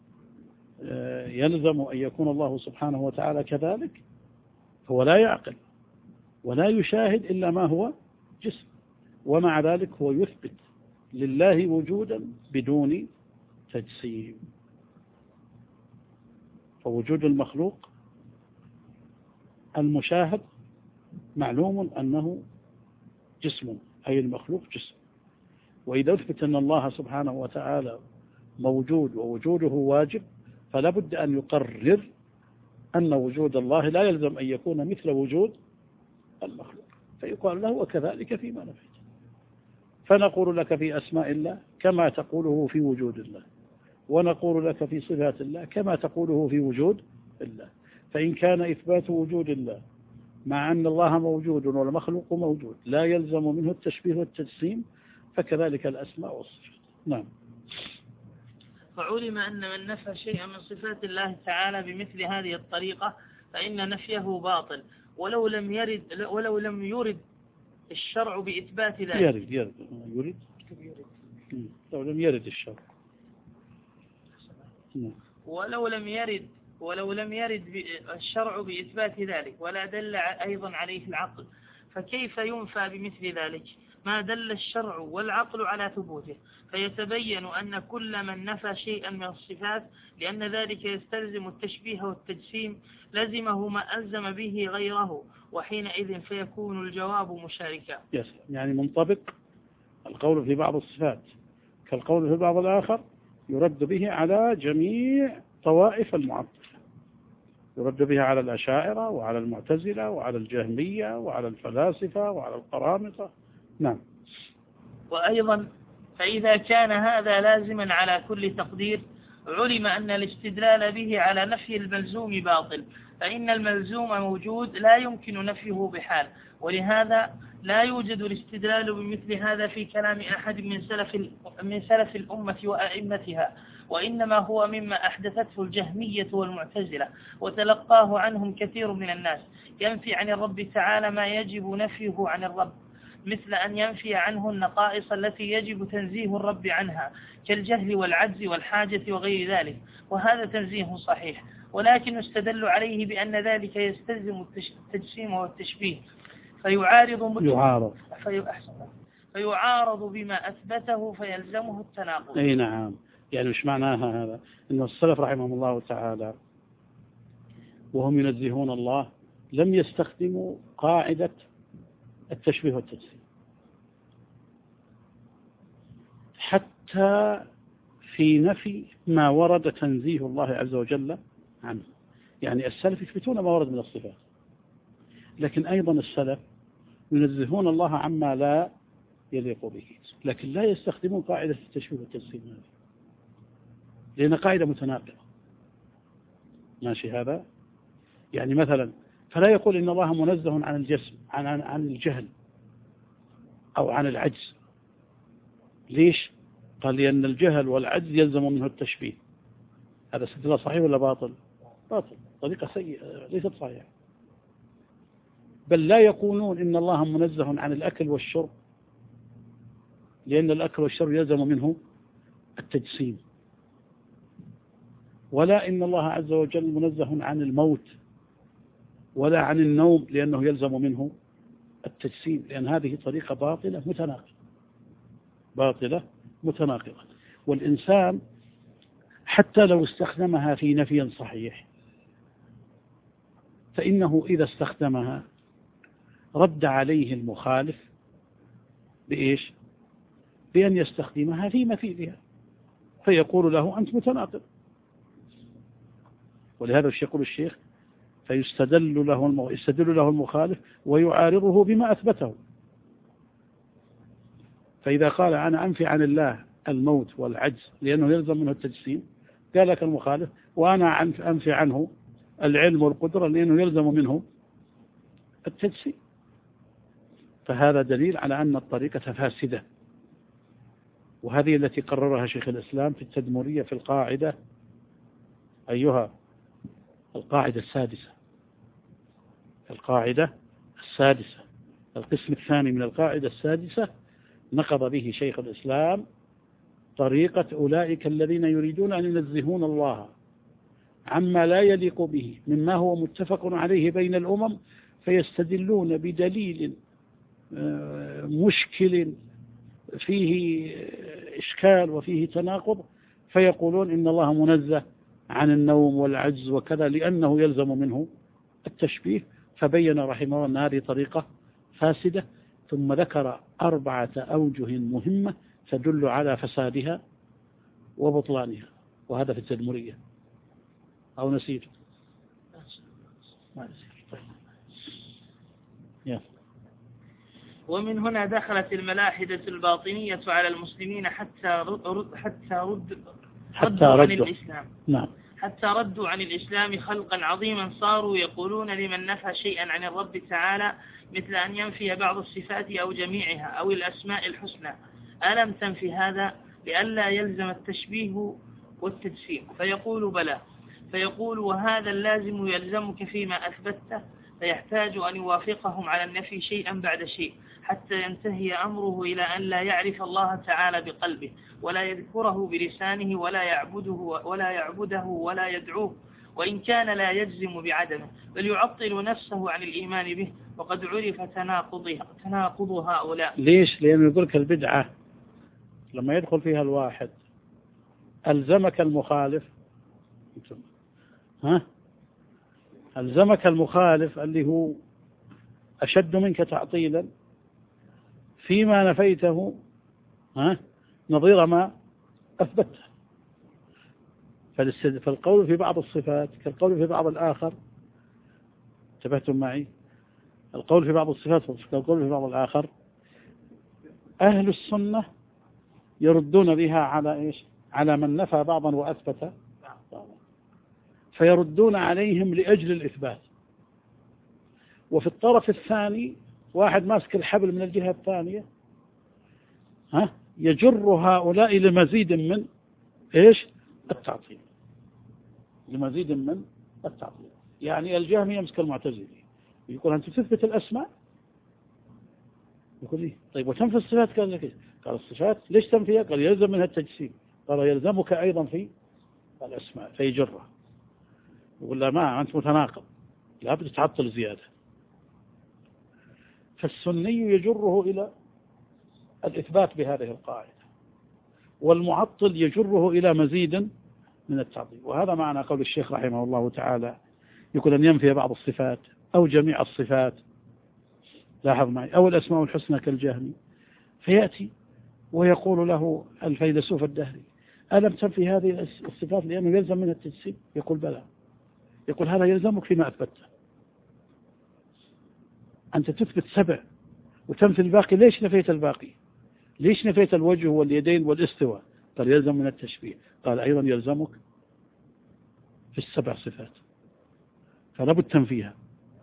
يلزم أن يكون الله سبحانه وتعالى كذلك؟ هو لا يعقل ولا يشاهد إلا ما هو جسم، ومع ذلك هو يثبت لله وجودا بدون تجسيم. فوجود المخلوق المشاهد معلوم أنه جسم، أي المخلوق جسم، وإذا أثبت أن الله سبحانه وتعالى موجود ووجوده واجب فلا بد أن يقرر أن وجود الله لا يلزم أن يكون مثل وجود المخلوق، فيقال له وكذلك فيما نفيت. فنقول لك في أسماء الله كما تقوله في وجود الله، ونقول لك في صفات الله كما تقوله في وجود الله. فإن كان إثبات وجود الله مع أن الله موجود والمخلوق موجود لا يلزم منه التشبيه والتجسيم، فكذلك الأسماء والصفات. نعم. فعلم أن من نفى شيئا من صفات الله تعالى بمثل هذه الطريقة فإن نفيه باطل، ولو لم يرد ولو لم يرد الشرع بإثبات ذلك. يرد يرد يرد لو لم يرد الشرع. ولو لم يرد ولو لم يرد الشرع بإثبات ذلك، ولا دل أيضا عليه العقل، فكيف ينفى بمثل ذلك ما دل الشرع والعقل على ثبوته؟ فيتبين أن كل من نفى شيئا من الصفات لأن ذلك يستلزم التشبيه والتجسيم لزمه ما ألزم به غيره، وحينئذ فيكون الجواب مشاركا. يعني منطبق القول في بعض الصفات كالقول في بعض الآخر، يرد به على جميع طوائف المعطلة، يرد به على الأشاعرة وعلى المعتزلة وعلى الجهمية وعلى الفلاسفة وعلى القرامطة. نعم. وأيضا فإذا كان هذا لازما على كل تقدير علم أن الاستدلال به على نفي الملزوم باطل، فإن الملزوم موجود لا يمكن نفيه بحال، ولهذا لا يوجد الاستدلال بمثل هذا في كلام أحد من سلف من سلف الأمة وأئمتها، وإنما هو مما أحدثته الجهمية والمعتزلة وتلقاه عنهم كثير من الناس، ينفي عن الرب تعالى ما يجب نفيه عن الرب، مثل أن ينفي عنه النقائص التي يجب تنزيه الرب عنها كالجهل والعجز والحاجة وغير ذلك، وهذا تنزيه صحيح، ولكن استدل عليه بأن ذلك يستلزم التجسيم والتشبيه، فيعارض يعارض فيعارض بما أثبته فيلزمه التناقض. أي نعم. يعني مش معناها هذا أن السلف رحمهم الله تعالى وهم ينزهون الله لم يستخدموا قاعدة التشبيه والتجسيم حتى في نفي ما ورد تنزيه الله عز وجل عنه. يعني السلف يثبتون ما ورد من الصفات، لكن أيضا السلف ينزهون الله عما لا يليق به، لكن لا يستخدمون قاعدة التشبيه والتجسيم هذه، لأن قاعدة متناقضة. ماشي هذا؟ يعني مثلا فلا يقول إن الله منزه عن الجسم عن, عن, عن الجهل أو عن العجز. ليش؟ قال لأن الجهل والعجز يلزم منه التشبيه. هذا استدلال صحيح ولا باطل؟ باطل، طريقة سيئة ليست صحيحة. بل لا يقولون إن الله منزه عن الأكل والشرب، لأن الأكل والشرب يلزم منه التجسيم. ولا إن الله عز وجل منزه عن الموت ولا عن النوم، لأنه يلزم منه التجسيم، لأن هذه طريقة باطلة متناقضة باطلة متناقضة. والإنسان حتى لو استخدمها في نفي صحيح فإنه إذا استخدمها رد عليه المخالف بإيش؟ بأن يستخدمها في مثيلها، فيقول له أنت متناقض. ولهذا يقول الشيخ فيستدل له يستدل له المخالف ويعارضه بما أثبته. فإذا قال أنا أنفي عن الله الموت والعجز لأنه يلزم منه التجسيم، قال لك المخالف وأنا أنفي عنه العلم والقدرة لأنه يلزم منه التجسيم. فهذا دليل على أن الطريقة فاسدة، وهذه التي قررها شيخ الإسلام في التدمرية في القاعدة أيها القاعدة السادسة القاعدة السادسة القسم الثاني من القاعدة السادسة نقض به شيخ الإسلام طريقة أولئك الذين يريدون أن ينزهون الله عما لا يليق به مما هو متفق عليه بين الأمم، فيستدلون بدليل مشكل فيه إشكال وفيه تناقض، فيقولون إن الله منزه عن النوم والعجز وكذا لأنه يلزم منه التشبيه. فبين رحمه الله أن هذه طريقة فاسدة، ثم ذكر أربعة أوجه مهمة تدل على فسادها وبطلانها، وهذا في التدمرية. أو نسيته؟ ما نسيت. طيب. يا. ومن هنا دخلت الملاحدة الباطنية على المسلمين حتى رد حتى رد حتى ردوا عن ردوا. الإسلام. نعم. حتى ردوا عن الإسلام خلقا عظيما، صاروا يقولون لمن نفى شيئا عن الرب تعالى مثل أن ينفي بعض الصفات أو جميعها أو الأسماء الحسنى: ألم تنفي هذا؟ لئلا يلزم التشبيه والتجسيم. فيقول بلى. فيقول وهذا اللازم يلزمك فيما أثبته، فيحتاج أن يوافقهم على النفي شيئا بعد شيء حتى ينتهي أمره إلى أن لا يعرف الله تعالى بقلبه ولا يذكره بلسانه ولا يعبده ولا يعبده ولا يدعوه، وإن كان لا يجزم بعدمه بل يعطل نفسه عن الإيمان به، وقد عرف تناقضها تناقض هؤلاء. ليش؟ لأنه يقول لك البدعة لما يدخل فيها الواحد ألزمك المخالف ها ألزمك المخالف اللي هو أشد منك تعطيلا فيما نفيته ها نظير ما أثبته. فالقول في بعض الصفات كالقول في بعض الآخر. انتبهتم معي؟ القول في بعض الصفات كالقول في بعض الآخر. أهل السنة يردون بها على إيش؟ على من نفى بعضا وأثبت بعضا، فيردون عليهم لأجل الإثبات. وفي الطرف الثاني واحد ماسك الحبل من الجهة الثانية ها يجر هؤلاء لمزيد من إيش؟ التعطيل، لمزيد من التعطيل. يعني الجهمي يمسك المعتزلي يقول أنت تثبت الأسماء، يقول لي طيب وتنفي الصفات؟ قال لك قال الصفات ليش تنفيها؟ قال يلزم منها التجسيم. قال يلزمك أيضا في الأسماء، فيجرها. يقول لا ما أنت متناقض، لا بد تعطل زيادة. فالسني يجره إلى الإثبات بهذه القاعدة، والمعطل يجره إلى مزيد من التعطيل. وهذا معنى قول الشيخ رحمه الله تعالى يقول أن ينفي بعض الصفات أو جميع الصفات، لاحظ معي، أو الأسماء الحسنى كالجهمي. فيأتي ويقول له الفيلسوف الدهري ألم تنفي هذه الصفات لأنه يلزم منها التجسيم؟ يقول بلى. يقول هذا يلزمك فيما أثبته. أنت تثبت سبع وتمثل الباقي، ليش نفيت الباقي؟ ليش نفيت الوجه واليدين والاستواء؟ قال يلزم من التشبيه. قال أيضا يلزمك في السبع صفات، فلا بد تنفيها.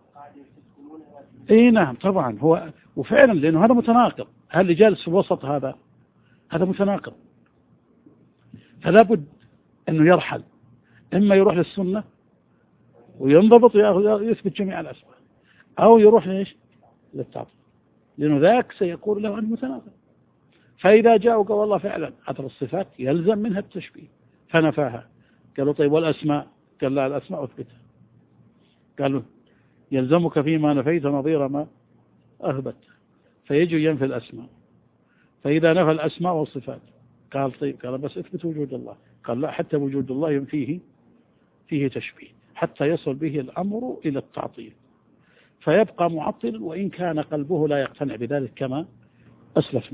اي نعم طبعا، هو وفعلا لأنه هذا متناقض، هل اللي جالس في الوسط هذا هذا متناقض، فلا بد أنه يرحل، إما يروح للسنة وينضبط يثبت جميع الأسماء، أو يروح ليش للتعطيل، لأنه ذاك سيقول له أنه متناقض. فإذا جاء وقال والله فعلا هذه الصفات يلزم منها التشبيه فنفاها. قالوا طيب والأسماء؟ قال لا، الأسماء أثبتها. قالوا يلزمك فيما نفيت نظير ما أثبت، فيجي ينفي الأسماء. فإذا نفى الأسماء والصفات قال طيب، قال بس اثبت وجود الله. قال لا، حتى وجود الله ينفيه فيه تشبيه حتى يصل به الأمر إلى التعطيل، فيبقى معطل وإن كان قلبه لا يقتنع بذلك كما أسلفنا.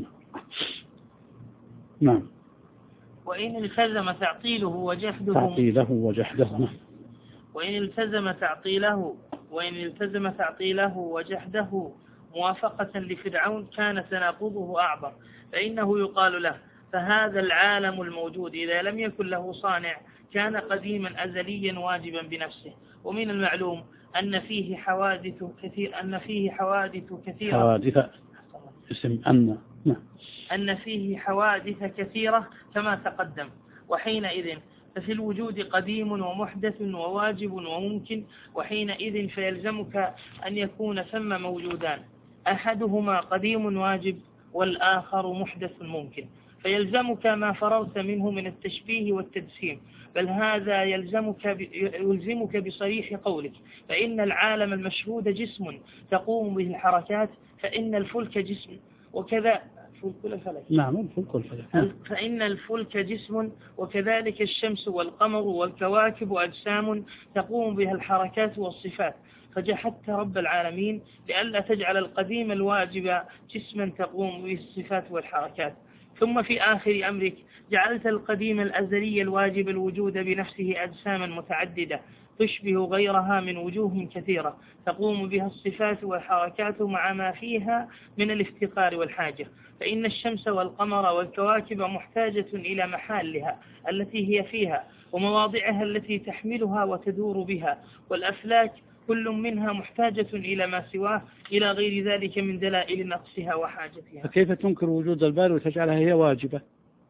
نعم. وإن التزم تعطيله وجحده تعطيله وجحده وإن التزم تعطيله وإن التزم تعطيله وجحده موافقة لفرعون كان تناقضه أعظم، فإنه يقال له فهذا العالم الموجود إذا لم يكن له صانع كان قديما أزليا واجبا بنفسه. ومن المعلوم أن فيه حوادث كثير أن فيه حوادث كثيرة حوادث اسم أن أن فيه حوادث كثيرة كما تقدم. وحينئذ ففي الوجود قديم ومحدث وواجب وممكن، وحينئذ فيلزمك أن يكون ثم موجودان، أحدهما قديم واجب والآخر محدث ممكن، فيلزمك ما فررت منه من التشبيه والتجسيم. بل هذا يلزمك يلزمك بصريح قولك فإن العالم المشهود جسم تقوم به الحركات، فإن الفلك جسم وكذا فلك الفلك. نعم الفلك الفلك. فإن الفلك جسم وكذلك الشمس والقمر والكواكب أجسام تقوم بها الحركات والصفات، فجحدت رب العالمين لئلا تجعل القديم الواجب جسما تقوم به الصفات والحركات. ثم في آخر أمرك جعلت القديم الأزلي الواجب الوجود بنفسه أجساما متعددة تشبه غيرها من وجوه كثيرة تقوم بها الصفات والحركات مع ما فيها من الافتقار والحاجة. فإن الشمس والقمر والكواكب محتاجة إلى محالها التي هي فيها ومواضعها التي تحملها وتدور بها، والأفلاك كل منها محتاجة إلى ما سواه إلى غير ذلك من دلائل نقصها وحاجتها. فكيف تنكر وجود الباري وتجعلها هي واجبة؟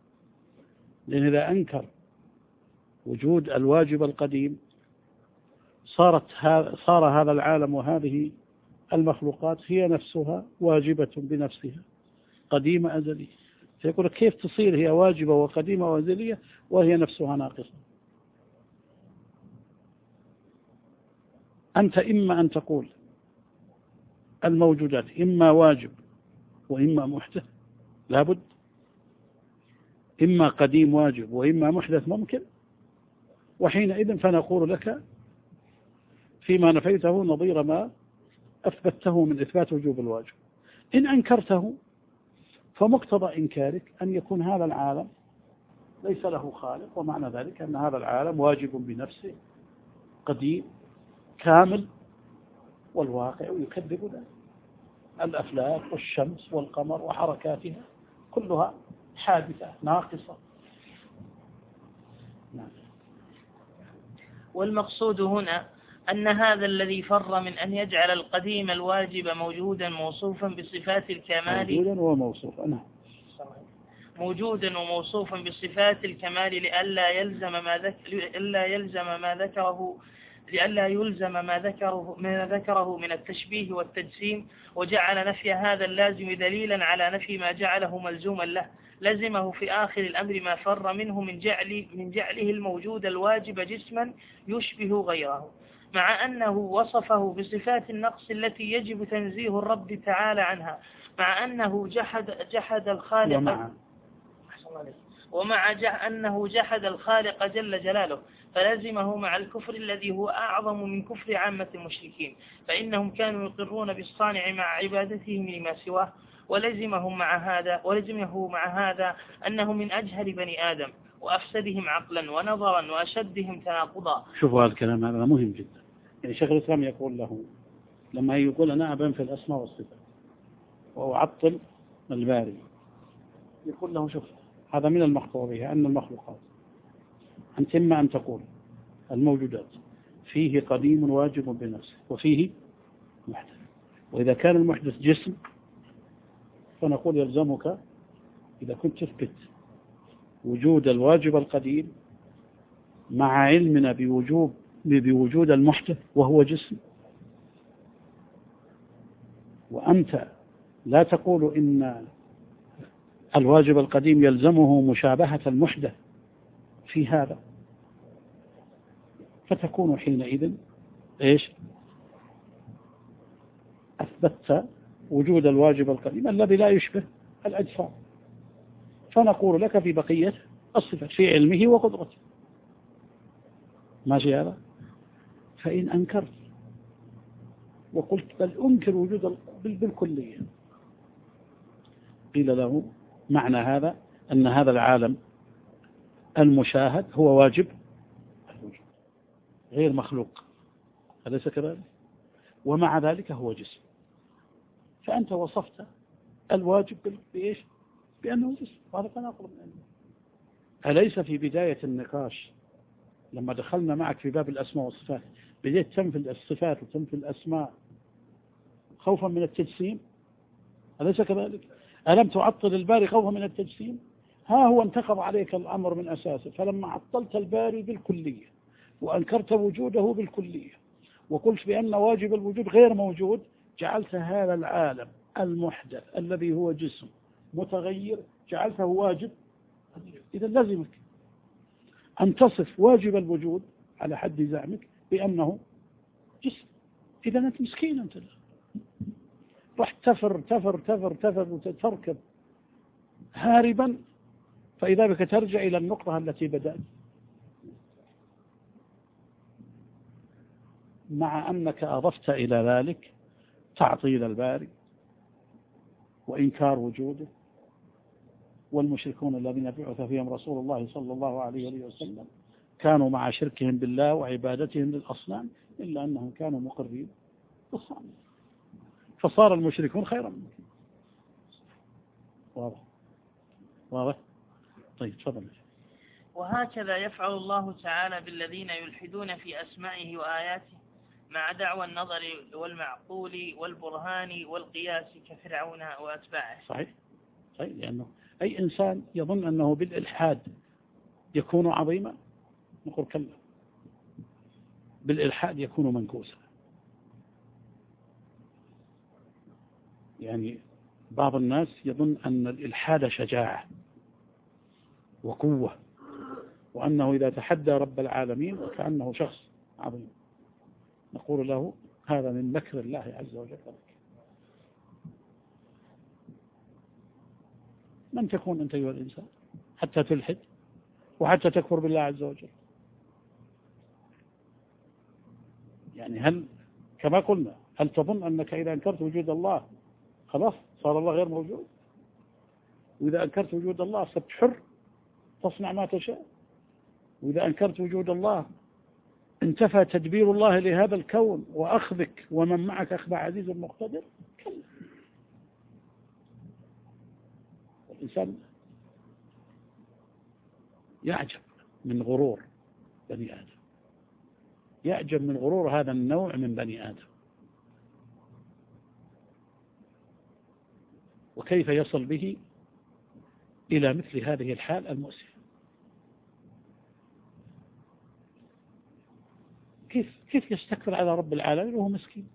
لأن إذا أنكر وجود الواجب القديم صارت صار هذا العالم وهذه المخلوقات هي نفسها واجبة بنفسها قديمة أزلية، فيقول كيف تصير هي واجبة وقديمة وأزلية وهي نفسها ناقصة؟ أنت إما أن تقول الموجودات إما واجب وإما محدث، لابد، إما قديم واجب وإما محدث ممكن، وحينئذ فنقول لك فيما نفيته نظير ما أثبته من إثبات وجوب الواجب. إن أنكرته فمقتضى إنكارك أن يكون هذا العالم ليس له خالق، ومعنى ذلك أن هذا العالم واجب بنفسه قديم كامل، والواقع يكذب ذلك. الأفلاك والشمس والقمر وحركاتها كلها حادثة ناقصة. نعم. والمقصود هنا أن هذا الذي فر من أن يجعل القديم الواجب موجودا موصوفا بصفات الكمال موجودا وموصوفا نعم موجودا وموصوفا بصفات الكمال لئلا يلزم ما ذكر لئلا يلزم ما ذكره لئلا يلزم ما ذكره ما ذكره من التشبيه والتجسيم، وجعل نفي هذا اللازم دليلا على نفي ما جعله ملزوما له، لزمه في آخر الأمر ما فر منه من جعل من جعله الموجود الواجب جسما يشبه غيره، مع أنه وصفه بصفات النقص التي يجب تنزيه الرب تعالى عنها، مع أنه جحد جحد الخالق ومع, ومع جح أنه جحد الخالق جل جلاله، فلزمه مع الكفر الذي هو أعظم من كفر عامة المشركين، فإنهم كانوا يقرون بالصانع مع عبادتهم لما سواه، ولزمهم مع هذا ولزمه مع هذا أنه من أجهل بني آدم وأفسدهم عقلا ونظرا وأشدهم تناقضا. شوفوا هذا الكلام هذا مهم جدا. يعني شيخ الإسلام يقول له لما يقول أنا أبنفي الأسماء والصفات وأعطل الباري، يقول له شوف هذا من المخطوط به أن المخلوقات أنت إما أن تقول الموجودات فيه قديم واجب بنفسه وفيه محدث، وإذا كان المحدث جسم فنقول يلزمك إذا كنت تثبت وجود الواجب القديم مع علمنا بوجوب بوجود المحدث وهو جسم، وأنت لا تقول إن الواجب القديم يلزمه مشابهة المحدث في هذا، فتكون حينئذ إيش أثبتت وجود الواجب القديم الذي لا يشبه الأجسام، فنقول لك في بقية الصفات في علمه وقدرته. ماشي هذا؟ فإن أنكرت وقلت بل أنكر وجود بالكلية، قيل له معنى هذا أن هذا العالم المشاهد هو واجب الوجود غير مخلوق، أليس كذلك؟ ومع ذلك هو جسم، فأنت وصفت الواجب بإيش؟ بأنه جسم، وهذا تناقض من علمه. أليس في بداية النقاش لما دخلنا معك في باب الأسماء والصفات بديت تنفي الصفات وتنفي الأسماء خوفا من التجسيم؟ أليس كذلك؟ ألم تعطل الباري خوفا من التجسيم؟ ها هو انتقض عليك الأمر من أساسه، فلما عطلت الباري بالكلية وأنكرت وجوده بالكلية وقلت بأن واجب الوجود غير موجود، جعلت هذا العالم المحدث الذي هو جسم متغير جعلته واجب. إذا لازمك أن تصف واجب الوجود على حد زعمك بأنه جسم. إذا أنت مسكين، أنت رح تفر تفر تفر تفر وتركب هاربا، فإذا بك ترجع إلى النقطة التي بدأت، مع أنك أضفت إلى ذلك تعطيل الباري وإنكار وجوده. والمشركون الذين بعث فيهم رسول الله صلى الله عليه وسلم كانوا مع شركهم بالله وعبادتهم للأصنام إلا أنهم كانوا مقرين بالصنم، فصار المشركون خيرا منهم. واضح واضح طيب تفضل. وهكذا يفعل الله تعالى بالذين يلحدون في أسمائه وآياته مع دعوى النظر والمعقول والبرهان والقياس كفرعون وأتباعه. صحيح صحيح، لأنه أي إنسان يظن أنه بالإلحاد يكون عظيما نقول كلا، بالإلحاد يكون منكوسا. يعني بعض الناس يظن أن الإلحاد شجاعة وقوة، وأنه إذا تحدى رب العالمين وكأنه شخص عظيم. نقول له هذا من مكر الله عز وجل. من تكون أنت أيها الإنسان حتى تلحد وحتى تكفر بالله عز وجل؟ يعني هل كما قلنا هل تظن أنك إذا أنكرت وجود الله خلاص صار الله غير موجود؟ وإذا أنكرت وجود الله صرت حر تصنع ما تشاء؟ وإذا أنكرت وجود الله انتفى تدبير الله لهذا الكون وأخذك ومن معك أخذ عزيز مقتدر؟ كلا. الإنسان يعجب من غرور بني آدم، يعجب من غرور هذا النوع من بني آدم، وكيف يصل به إلى مثل هذه الحال المؤسفة. كيف كيف يستكبر على رب العالمين وهو مسكين،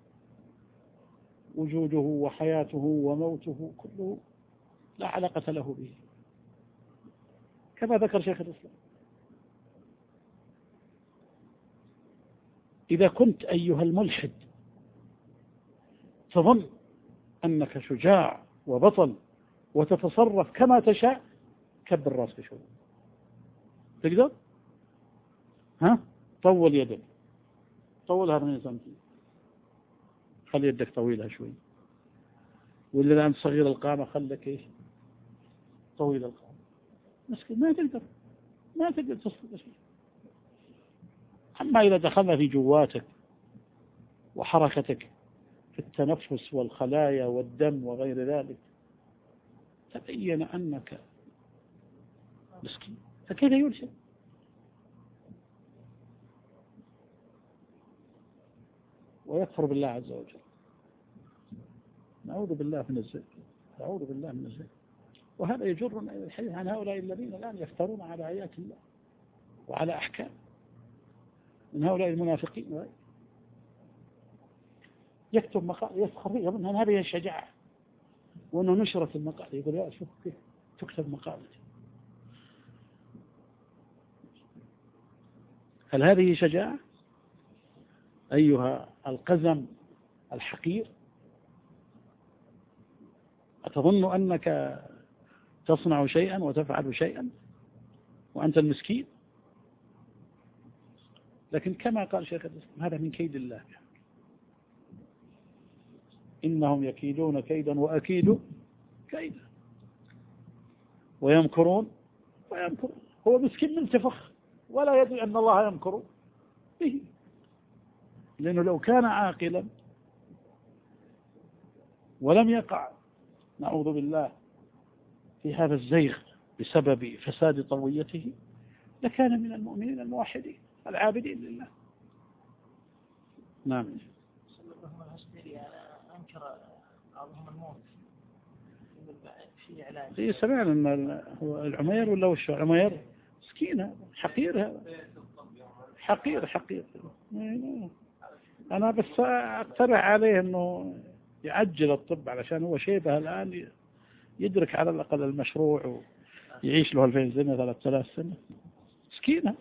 وجوده وحياته وموته كله لا علاقة له به، كما ذكر شيخ الإسلام. إذا كنت أيها الملحد تظن أنك شجاع وبطل وتتصرف كما تشاء، كبر راسك شوي. تقدر؟ ها؟ طول يدك، طولها اثنين سنتي، خلي يدك طويلها شوي. واللي أنت صغير القامة خلك إيش؟ طويل القامة. مسكين ما تقدر ما تقدر تصل شيء. أما إذا دخلنا في جواتك وحركتك التنفس والخلايا والدم وغير ذلك، تبين أنك مسكين، فكيف يرشد؟ ويكفر بالله عز وجل. نعوذ بالله من الزيغ، نعوذ بالله من الزيغ. وهذا يجرنا إلى الحديث عن هؤلاء الذين الآن يفترون على آيات الله وعلى أحكام، من هؤلاء المنافقين. يكتب مقال يسخر فيها من هذه الشجاعة، وأنه نشرت المقال يقول يا شوف كيف تكتب مقالة. هل هذه شجاعة أيها القزم الحقير؟ أتظن أنك تصنع شيئا وتفعل شيئا وأنت المسكين؟ لكن كما قال شيخ الإسلام هذا من كيد الله، إنهم يكيدون كيدا وأكيد كيدا ويمكرون ويمكرون. هو مسكين منتفخ ولا يدري أن الله يمكر به، لأنه لو كان عاقلا ولم يقع نعوذ بالله في هذا الزيغ بسبب فساد طويته لكان من المؤمنين الموحدين العابدين لله. نعم. أنكر بعضهم الموت في علاج. إيه سمعنا أن هو العمير ولا وش العمير مسكينة حقير، هذا حقير حقير. أنا بس أقترح عليه أنه يعجل الطب علشان هو شيبه الآن يدرك على الأقل المشروع ويعيش له ألفين سنة ثلاثة آلاف سنة. مسكينة.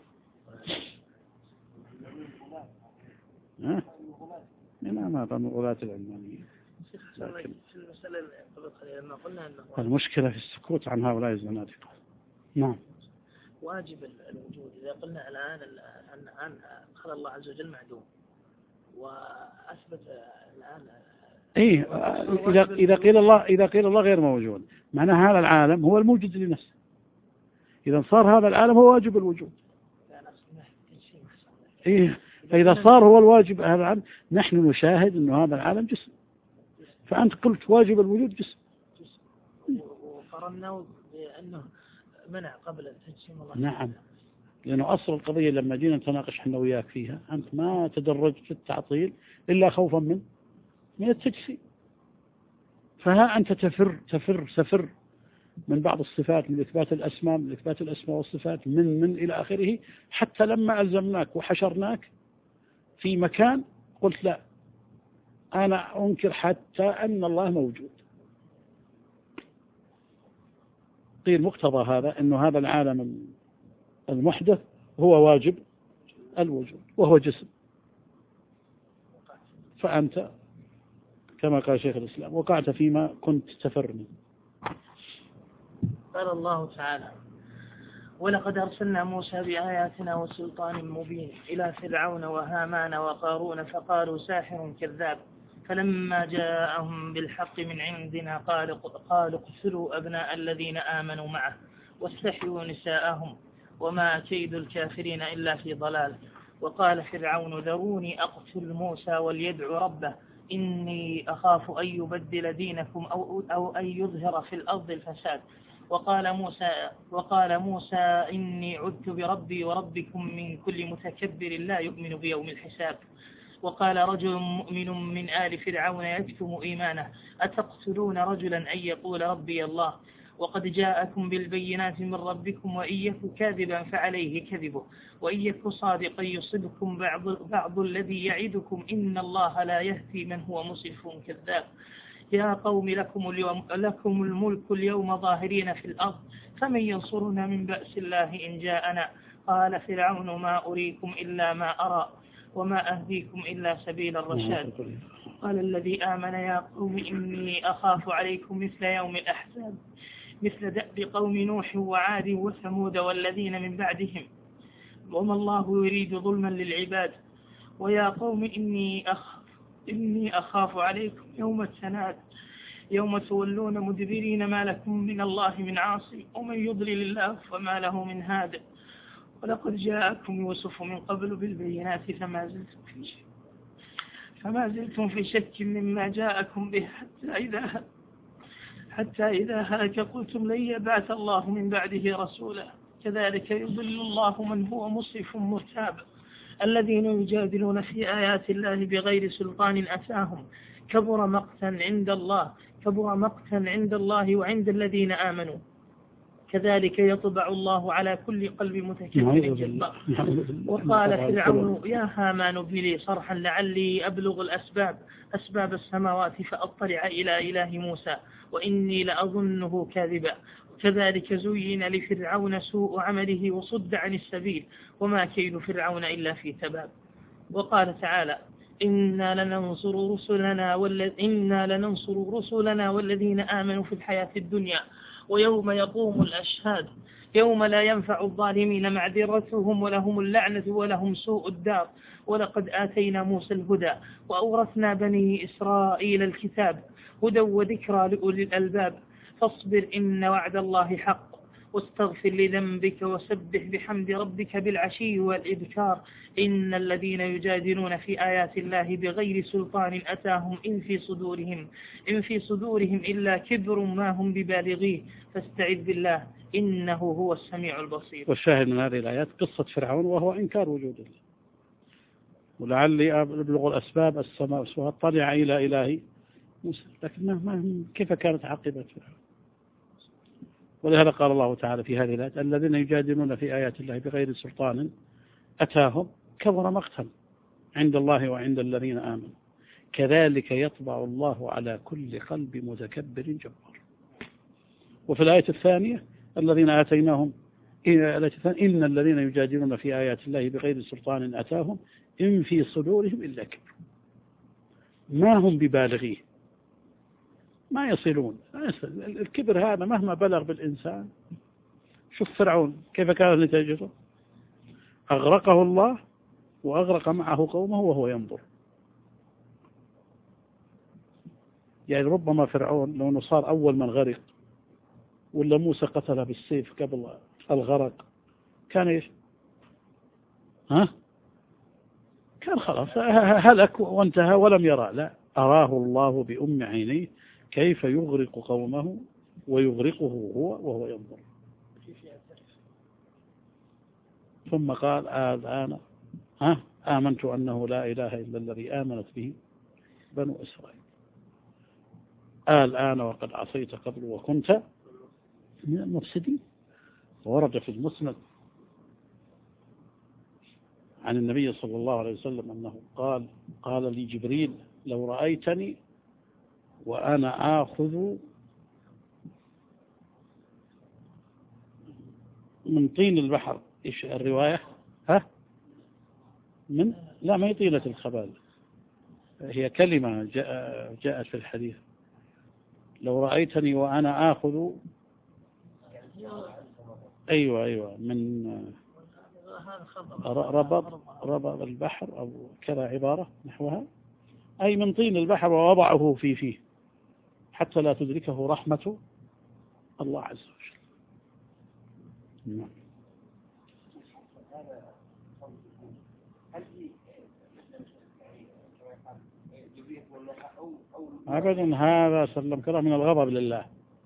ها؟ أنا ما أظن غلاة العلمانيين. لكن في المسألة لما قلنا أنه المشكلة في السكوت عن هؤلاء الزنادقة. نعم. واجب الوجود. إذا قلنا الآن أن أن خلق الله عز وجل معدوم وأثبت الآن إيه إذا إذا قيل الله إذا قيل الله غير موجود معنى هذا العالم هو الموجود لنفسه. إذا صار هذا العالم هو واجب الوجود. إيه فإذا صار هو الواجب هذا العالم نحن نشاهد إنه هذا العالم جسم، فأنت قلت واجب الوجود جسم. وقررنا بأنه منع قبل تجسيم الله. نعم، لأنه أصل القضية لما جينا نتناقش احنا وياك فيها أنت ما تدرجت في التعطيل إلا خوفا من من التجسيم، فها أنت تفر تفر سفر من بعض الصفات، من إثبات الأسماء من إثبات الأسماء والصفات من من إلى آخره، حتى لما ألزمناك وحشرناك في مكان قلت لا أنا أنكر حتى أن الله موجود. قيل مقتضى هذا أنه هذا العالم المحدث هو واجب الوجود وهو جسم، فأنت كما قال شيخ الإسلام وقعت فيما كنت تفر منه. قال الله تعالى ولقد أرسلنا موسى بآياتنا وسلطان مبين إلى فرعون وهامان وقارون فقالوا ساحر كذاب فلما جاءهم بالحق من عندنا قالوا قالوا اقتلوا أبناء الذين آمنوا معه واستحيوا نساءهم وما كيد الكافرين إلا في ضلال. وقال فرعون ذروني أقتل موسى وليدعو ربه إني أخاف أن يبدل دينكم أو, أو أن يظهر في الأرض الفساد. وقال موسى, وقال موسى إني عذت بربي وربكم من كل متكبر لا يؤمن بيوم الحساب. وقال رجل مؤمن من آل فرعون يكتم إيمانه أتقتلون رجلا أن يقول ربي الله وقد جاءكم بالبينات من ربكم وإن يك كاذبا فعليه كذبه وإن يك صادقا يصبكم بعض, بعض الذي يعدكم إن الله لا يهدي من هو مسرف كذاب. يا قوم لكم, اليوم لكم الملك اليوم ظاهرين في الأرض فمن ينصرنا من بأس الله إن جاءنا. قال فرعون ما أريكم إلا ما أرى وما أهديكم إلا سبيل الرشاد. قال الذي آمن يا قوم إني أخاف عليكم مثل يوم الأحزاب مثل دأب قوم نوح وعاد وثمود والذين من بعدهم وما الله يريد ظلما للعباد. ويا قوم إني أخاف إني أخاف عليكم يوم التناد يوم تولون مدبرين ما لكم من الله من عاصم ومن يضلل الله فما له من هاد. ولقد جاءكم يوسف من قبل بالبينات فما زلتم في فما زلتم في شك مما جاءكم به حتى إذا حتى إذا هلك قلتم لن يبعث الله من بعده رسولا كذلك يضل الله من هو مسرف مرتاب الذين يجادلون في آيات الله بغير سلطان أتاهم كبر مقتا عند الله كبر مقتا عند الله وعند الذين آمنوا كذلك يطبع الله على كل قلب متكبر جبار. وقال فرعون يا هامان ابن لي صرحا لعلي أبلغ الأسباب أسباب السماوات فأطلع إلى إله موسى وإني لأظنه كاذبا كذلك زين لفرعون سوء عمله وصد عن السبيل وما كيد فرعون إلا في تباب. وقال تعالى إنا لننصر رسلنا والذ... إنا لننصر رسلنا والذين آمنوا في الحياة الدنيا ويوم يقوم الأشهاد يوم لا ينفع الظالمين معذرتهم ولهم اللعنة ولهم سوء الدار ولقد آتينا موسى الهدى وأورثنا بني إسرائيل الكتاب هدى وذكرى لأولي الألباب فاصبر إن وعد الله حق واستغفر لذنبك وسبح بحمد ربك بالعشي والإبكار إن الذين يجادلون في آيات الله بغير سلطان أتاهم إن في صدورهم إن في صدورهم إلا كبر ما هم ببالغيه فاستعذ بالله إنه هو السميع البصير. والشاهد من هذه الآيات قصة فرعون وهو إنكار وجود الله ولعلي أبلغ الأسباب السماء واطلع إلى إله موسى لكن ما كيف كانت عاقبة فرعون. ولهذا قال الله تعالى في هذه الآيات الذين يجادلون في آيات الله بغير سلطان أتاهم كبر مقتا عند الله وعند الذين آمنوا كذلك يطبع الله على كل قلب متكبر جبار. وفي الآية الثانية الذين آتيناهم إن الذين يجادلون في آيات الله بغير سلطان أتاهم إن في صدورهم إلا كبر ما هم ببالغيه ما يصلون. الكبر هذا مهما بلغ بالإنسان. شوف فرعون كيف كانت نتيجته أغرقه الله وأغرق معه قومه وهو ينظر. يعني ربما فرعون لو صار أول من غرق ولا موسى قتله بالسيف قبل الغرق كان إيش ها كان خلاص هلك وانتهى ولم يرى. لا أراه الله بأم عينيه كيف يغرق قومه ويغرقه هو وهو ينظر. ثم قال الآن ها آمنت أنه لا إله إلا الذي آمنت به بنو إسرائيل الآن وقد عصيت قبل وكنت من المفسدين. ورد في المسند عن النبي صلى الله عليه وسلم أنه قال قال لي جبريل لو رأيتني وأنا آخذ من طين البحر. إيش الرواية ها من لا ما هي طينة الخبال هي كلمة جاء جاءت في الحديث لو رأيتني وأنا آخذ أيوة أيوة من ربض ربض البحر أو كذا عبارة نحوها أي من طين البحر ووضعه في فيه حتى لا تدركه رحمة الله عز وجل. نعم. أبدا هذا سلم كلام من الغضب لله.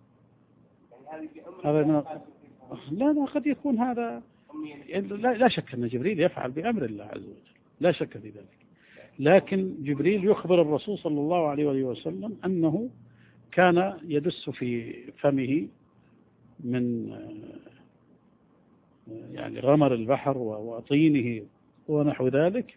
هذا من لا لا قد يكون هذا لا, لا شك أن جبريل يفعل بأمر الله عز وجل لا شك في ذلك. لكن جبريل يخبر الرسول صلى الله عليه وسلم أنه كان يدس في فمه من يعني غمر البحر وطينه ونحو ذلك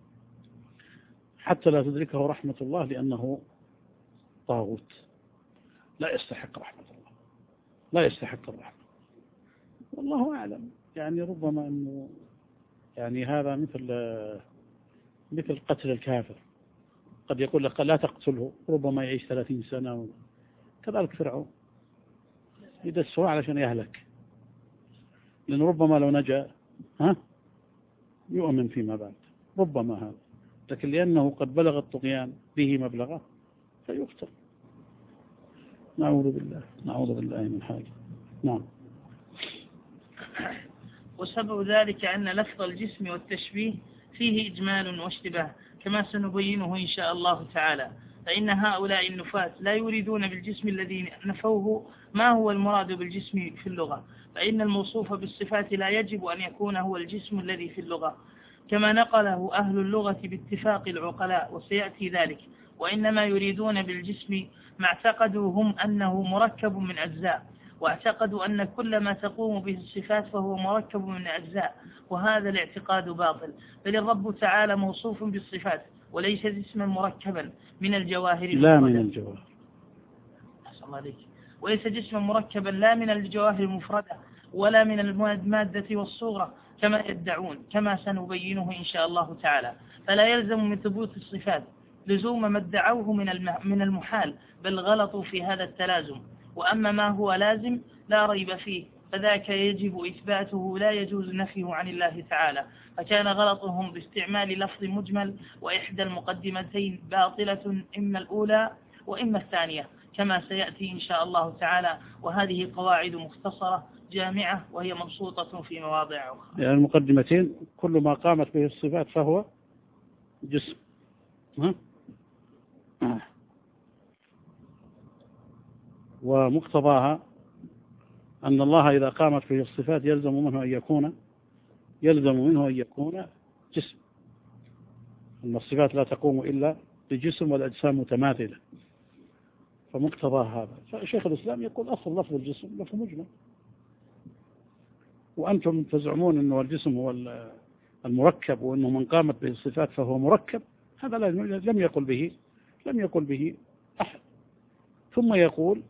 حتى لا تدركه رحمة الله لأنه طاغوت لا يستحق رحمة الله لا يستحق الرحمة. والله أعلم يعني ربما أنه يعني هذا مثل مثل قتل الكافر قد يقول لك لا تقتله ربما يعيش ثلاثين سنة. كذلك فرعون يدسه علشان يهلك لأن ربما لو نجا ها يؤمن فيما بعد ربما هذا لكن لأنه قد بلغ الطغيان به مبلغه فيقتل. نعوذ بالله نعوذ بالله من حاجة. نعم. وسبب ذلك أن لفظ الجسم والتشبيه فيه إجمال واشتباه كما سنبينه إن شاء الله تعالى. فإن هؤلاء النفاة لا يريدون بالجسم الذي نفوه ما هو المراد بالجسم في اللغة، فإن الموصوف بالصفات لا يجب أن يكون هو الجسم الذي في اللغة كما نقله أهل اللغة باتفاق العقلاء، وسيأتي ذلك. وإنما يريدون بالجسم ما اعتقدوا هم أنه مركب من أجزاء، واعتقدوا أن كل ما تقوم به الصفات فهو مركب من أجزاء، وهذا الاعتقاد باطل. بل الرب تعالى موصوف بالصفات وليس جسما مركبا من الجواهر لا من الجواهر عليك. وليس جسما مركبا لا من الجواهر المفردة ولا من المادة والصورة كما يدعون، كما سنبينه إن شاء الله تعالى. فلا يلزم من ثبوت الصفات لزوم ما ادعوه من المحال، بل غلطوا في هذا التلازم. وأما ما هو لازم لا ريب فيه فذاك يجب إثباته لا يجوز نفيه عن الله تعالى. فكان غلطهم باستعمال لفظ مجمل، وإحدى المقدمتين باطلة، إما الأولى وإما الثانية كما سيأتي إن شاء الله تعالى. وهذه قواعد مختصرة جامعة وهي مبسوطة في مواضع أخرى. يعني المقدمتين كل ما قامت به الصفات فهو جسم. ها؟ آه. ومقتضاها أن الله إذا قامت به الصفات يلزم منه أن يكون يلزم منه أن يكون جسم، أن الصفات لا تقوم إلا بجسم والأجسام متماثلة، فمقتضى هذا. فشيخ الإسلام يقول أصل لفظ الجسم لفظ مجمل، وأنتم تزعمون أنه الجسم هو المركب وأنه من قامت به الصفات فهو مركب. هذا لم يقل به لم يقل به أحد. ثم يقول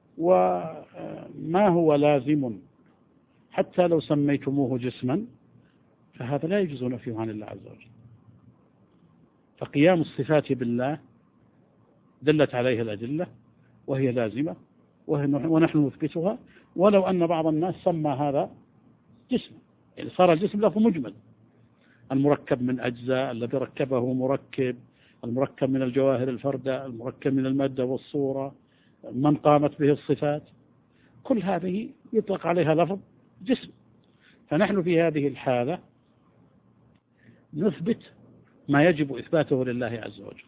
وما هو لازم حتى لو سميتموه جسما فهذا لا يجوز نفيه عن الله عز وجل. فقيام الصفات بالله دلت عليه الأدلة وهي لازمة ونحن نثبتها، ولو أن بعض الناس سمى هذا جسم، يعني صار الجسم له مجمل، المركب من أجزاء، الذي ركبه مركب، المركب من الجواهر الفردة، المركب من المادة والصورة، من قامت به الصفات، كل هذه يطلق عليها لفظ جسم. فنحن في هذه الحالة نثبت ما يجب إثباته لله عز وجل،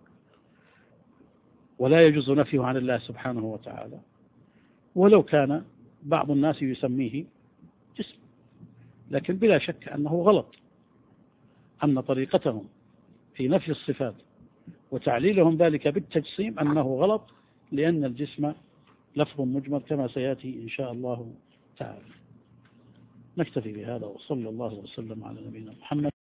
ولا يجوز نفيه عن الله سبحانه وتعالى، ولو كان بعض الناس يسميه جسم. لكن بلا شك أنه غلط، أن طريقتهم في نفي الصفات وتعليلهم ذلك بالتجسيم أنه غلط، لأن الجسم لفظ مجمل كما سيأتي إن شاء الله تعالى. نكتفي بهذا وصلى الله وسلم على نبينا محمد.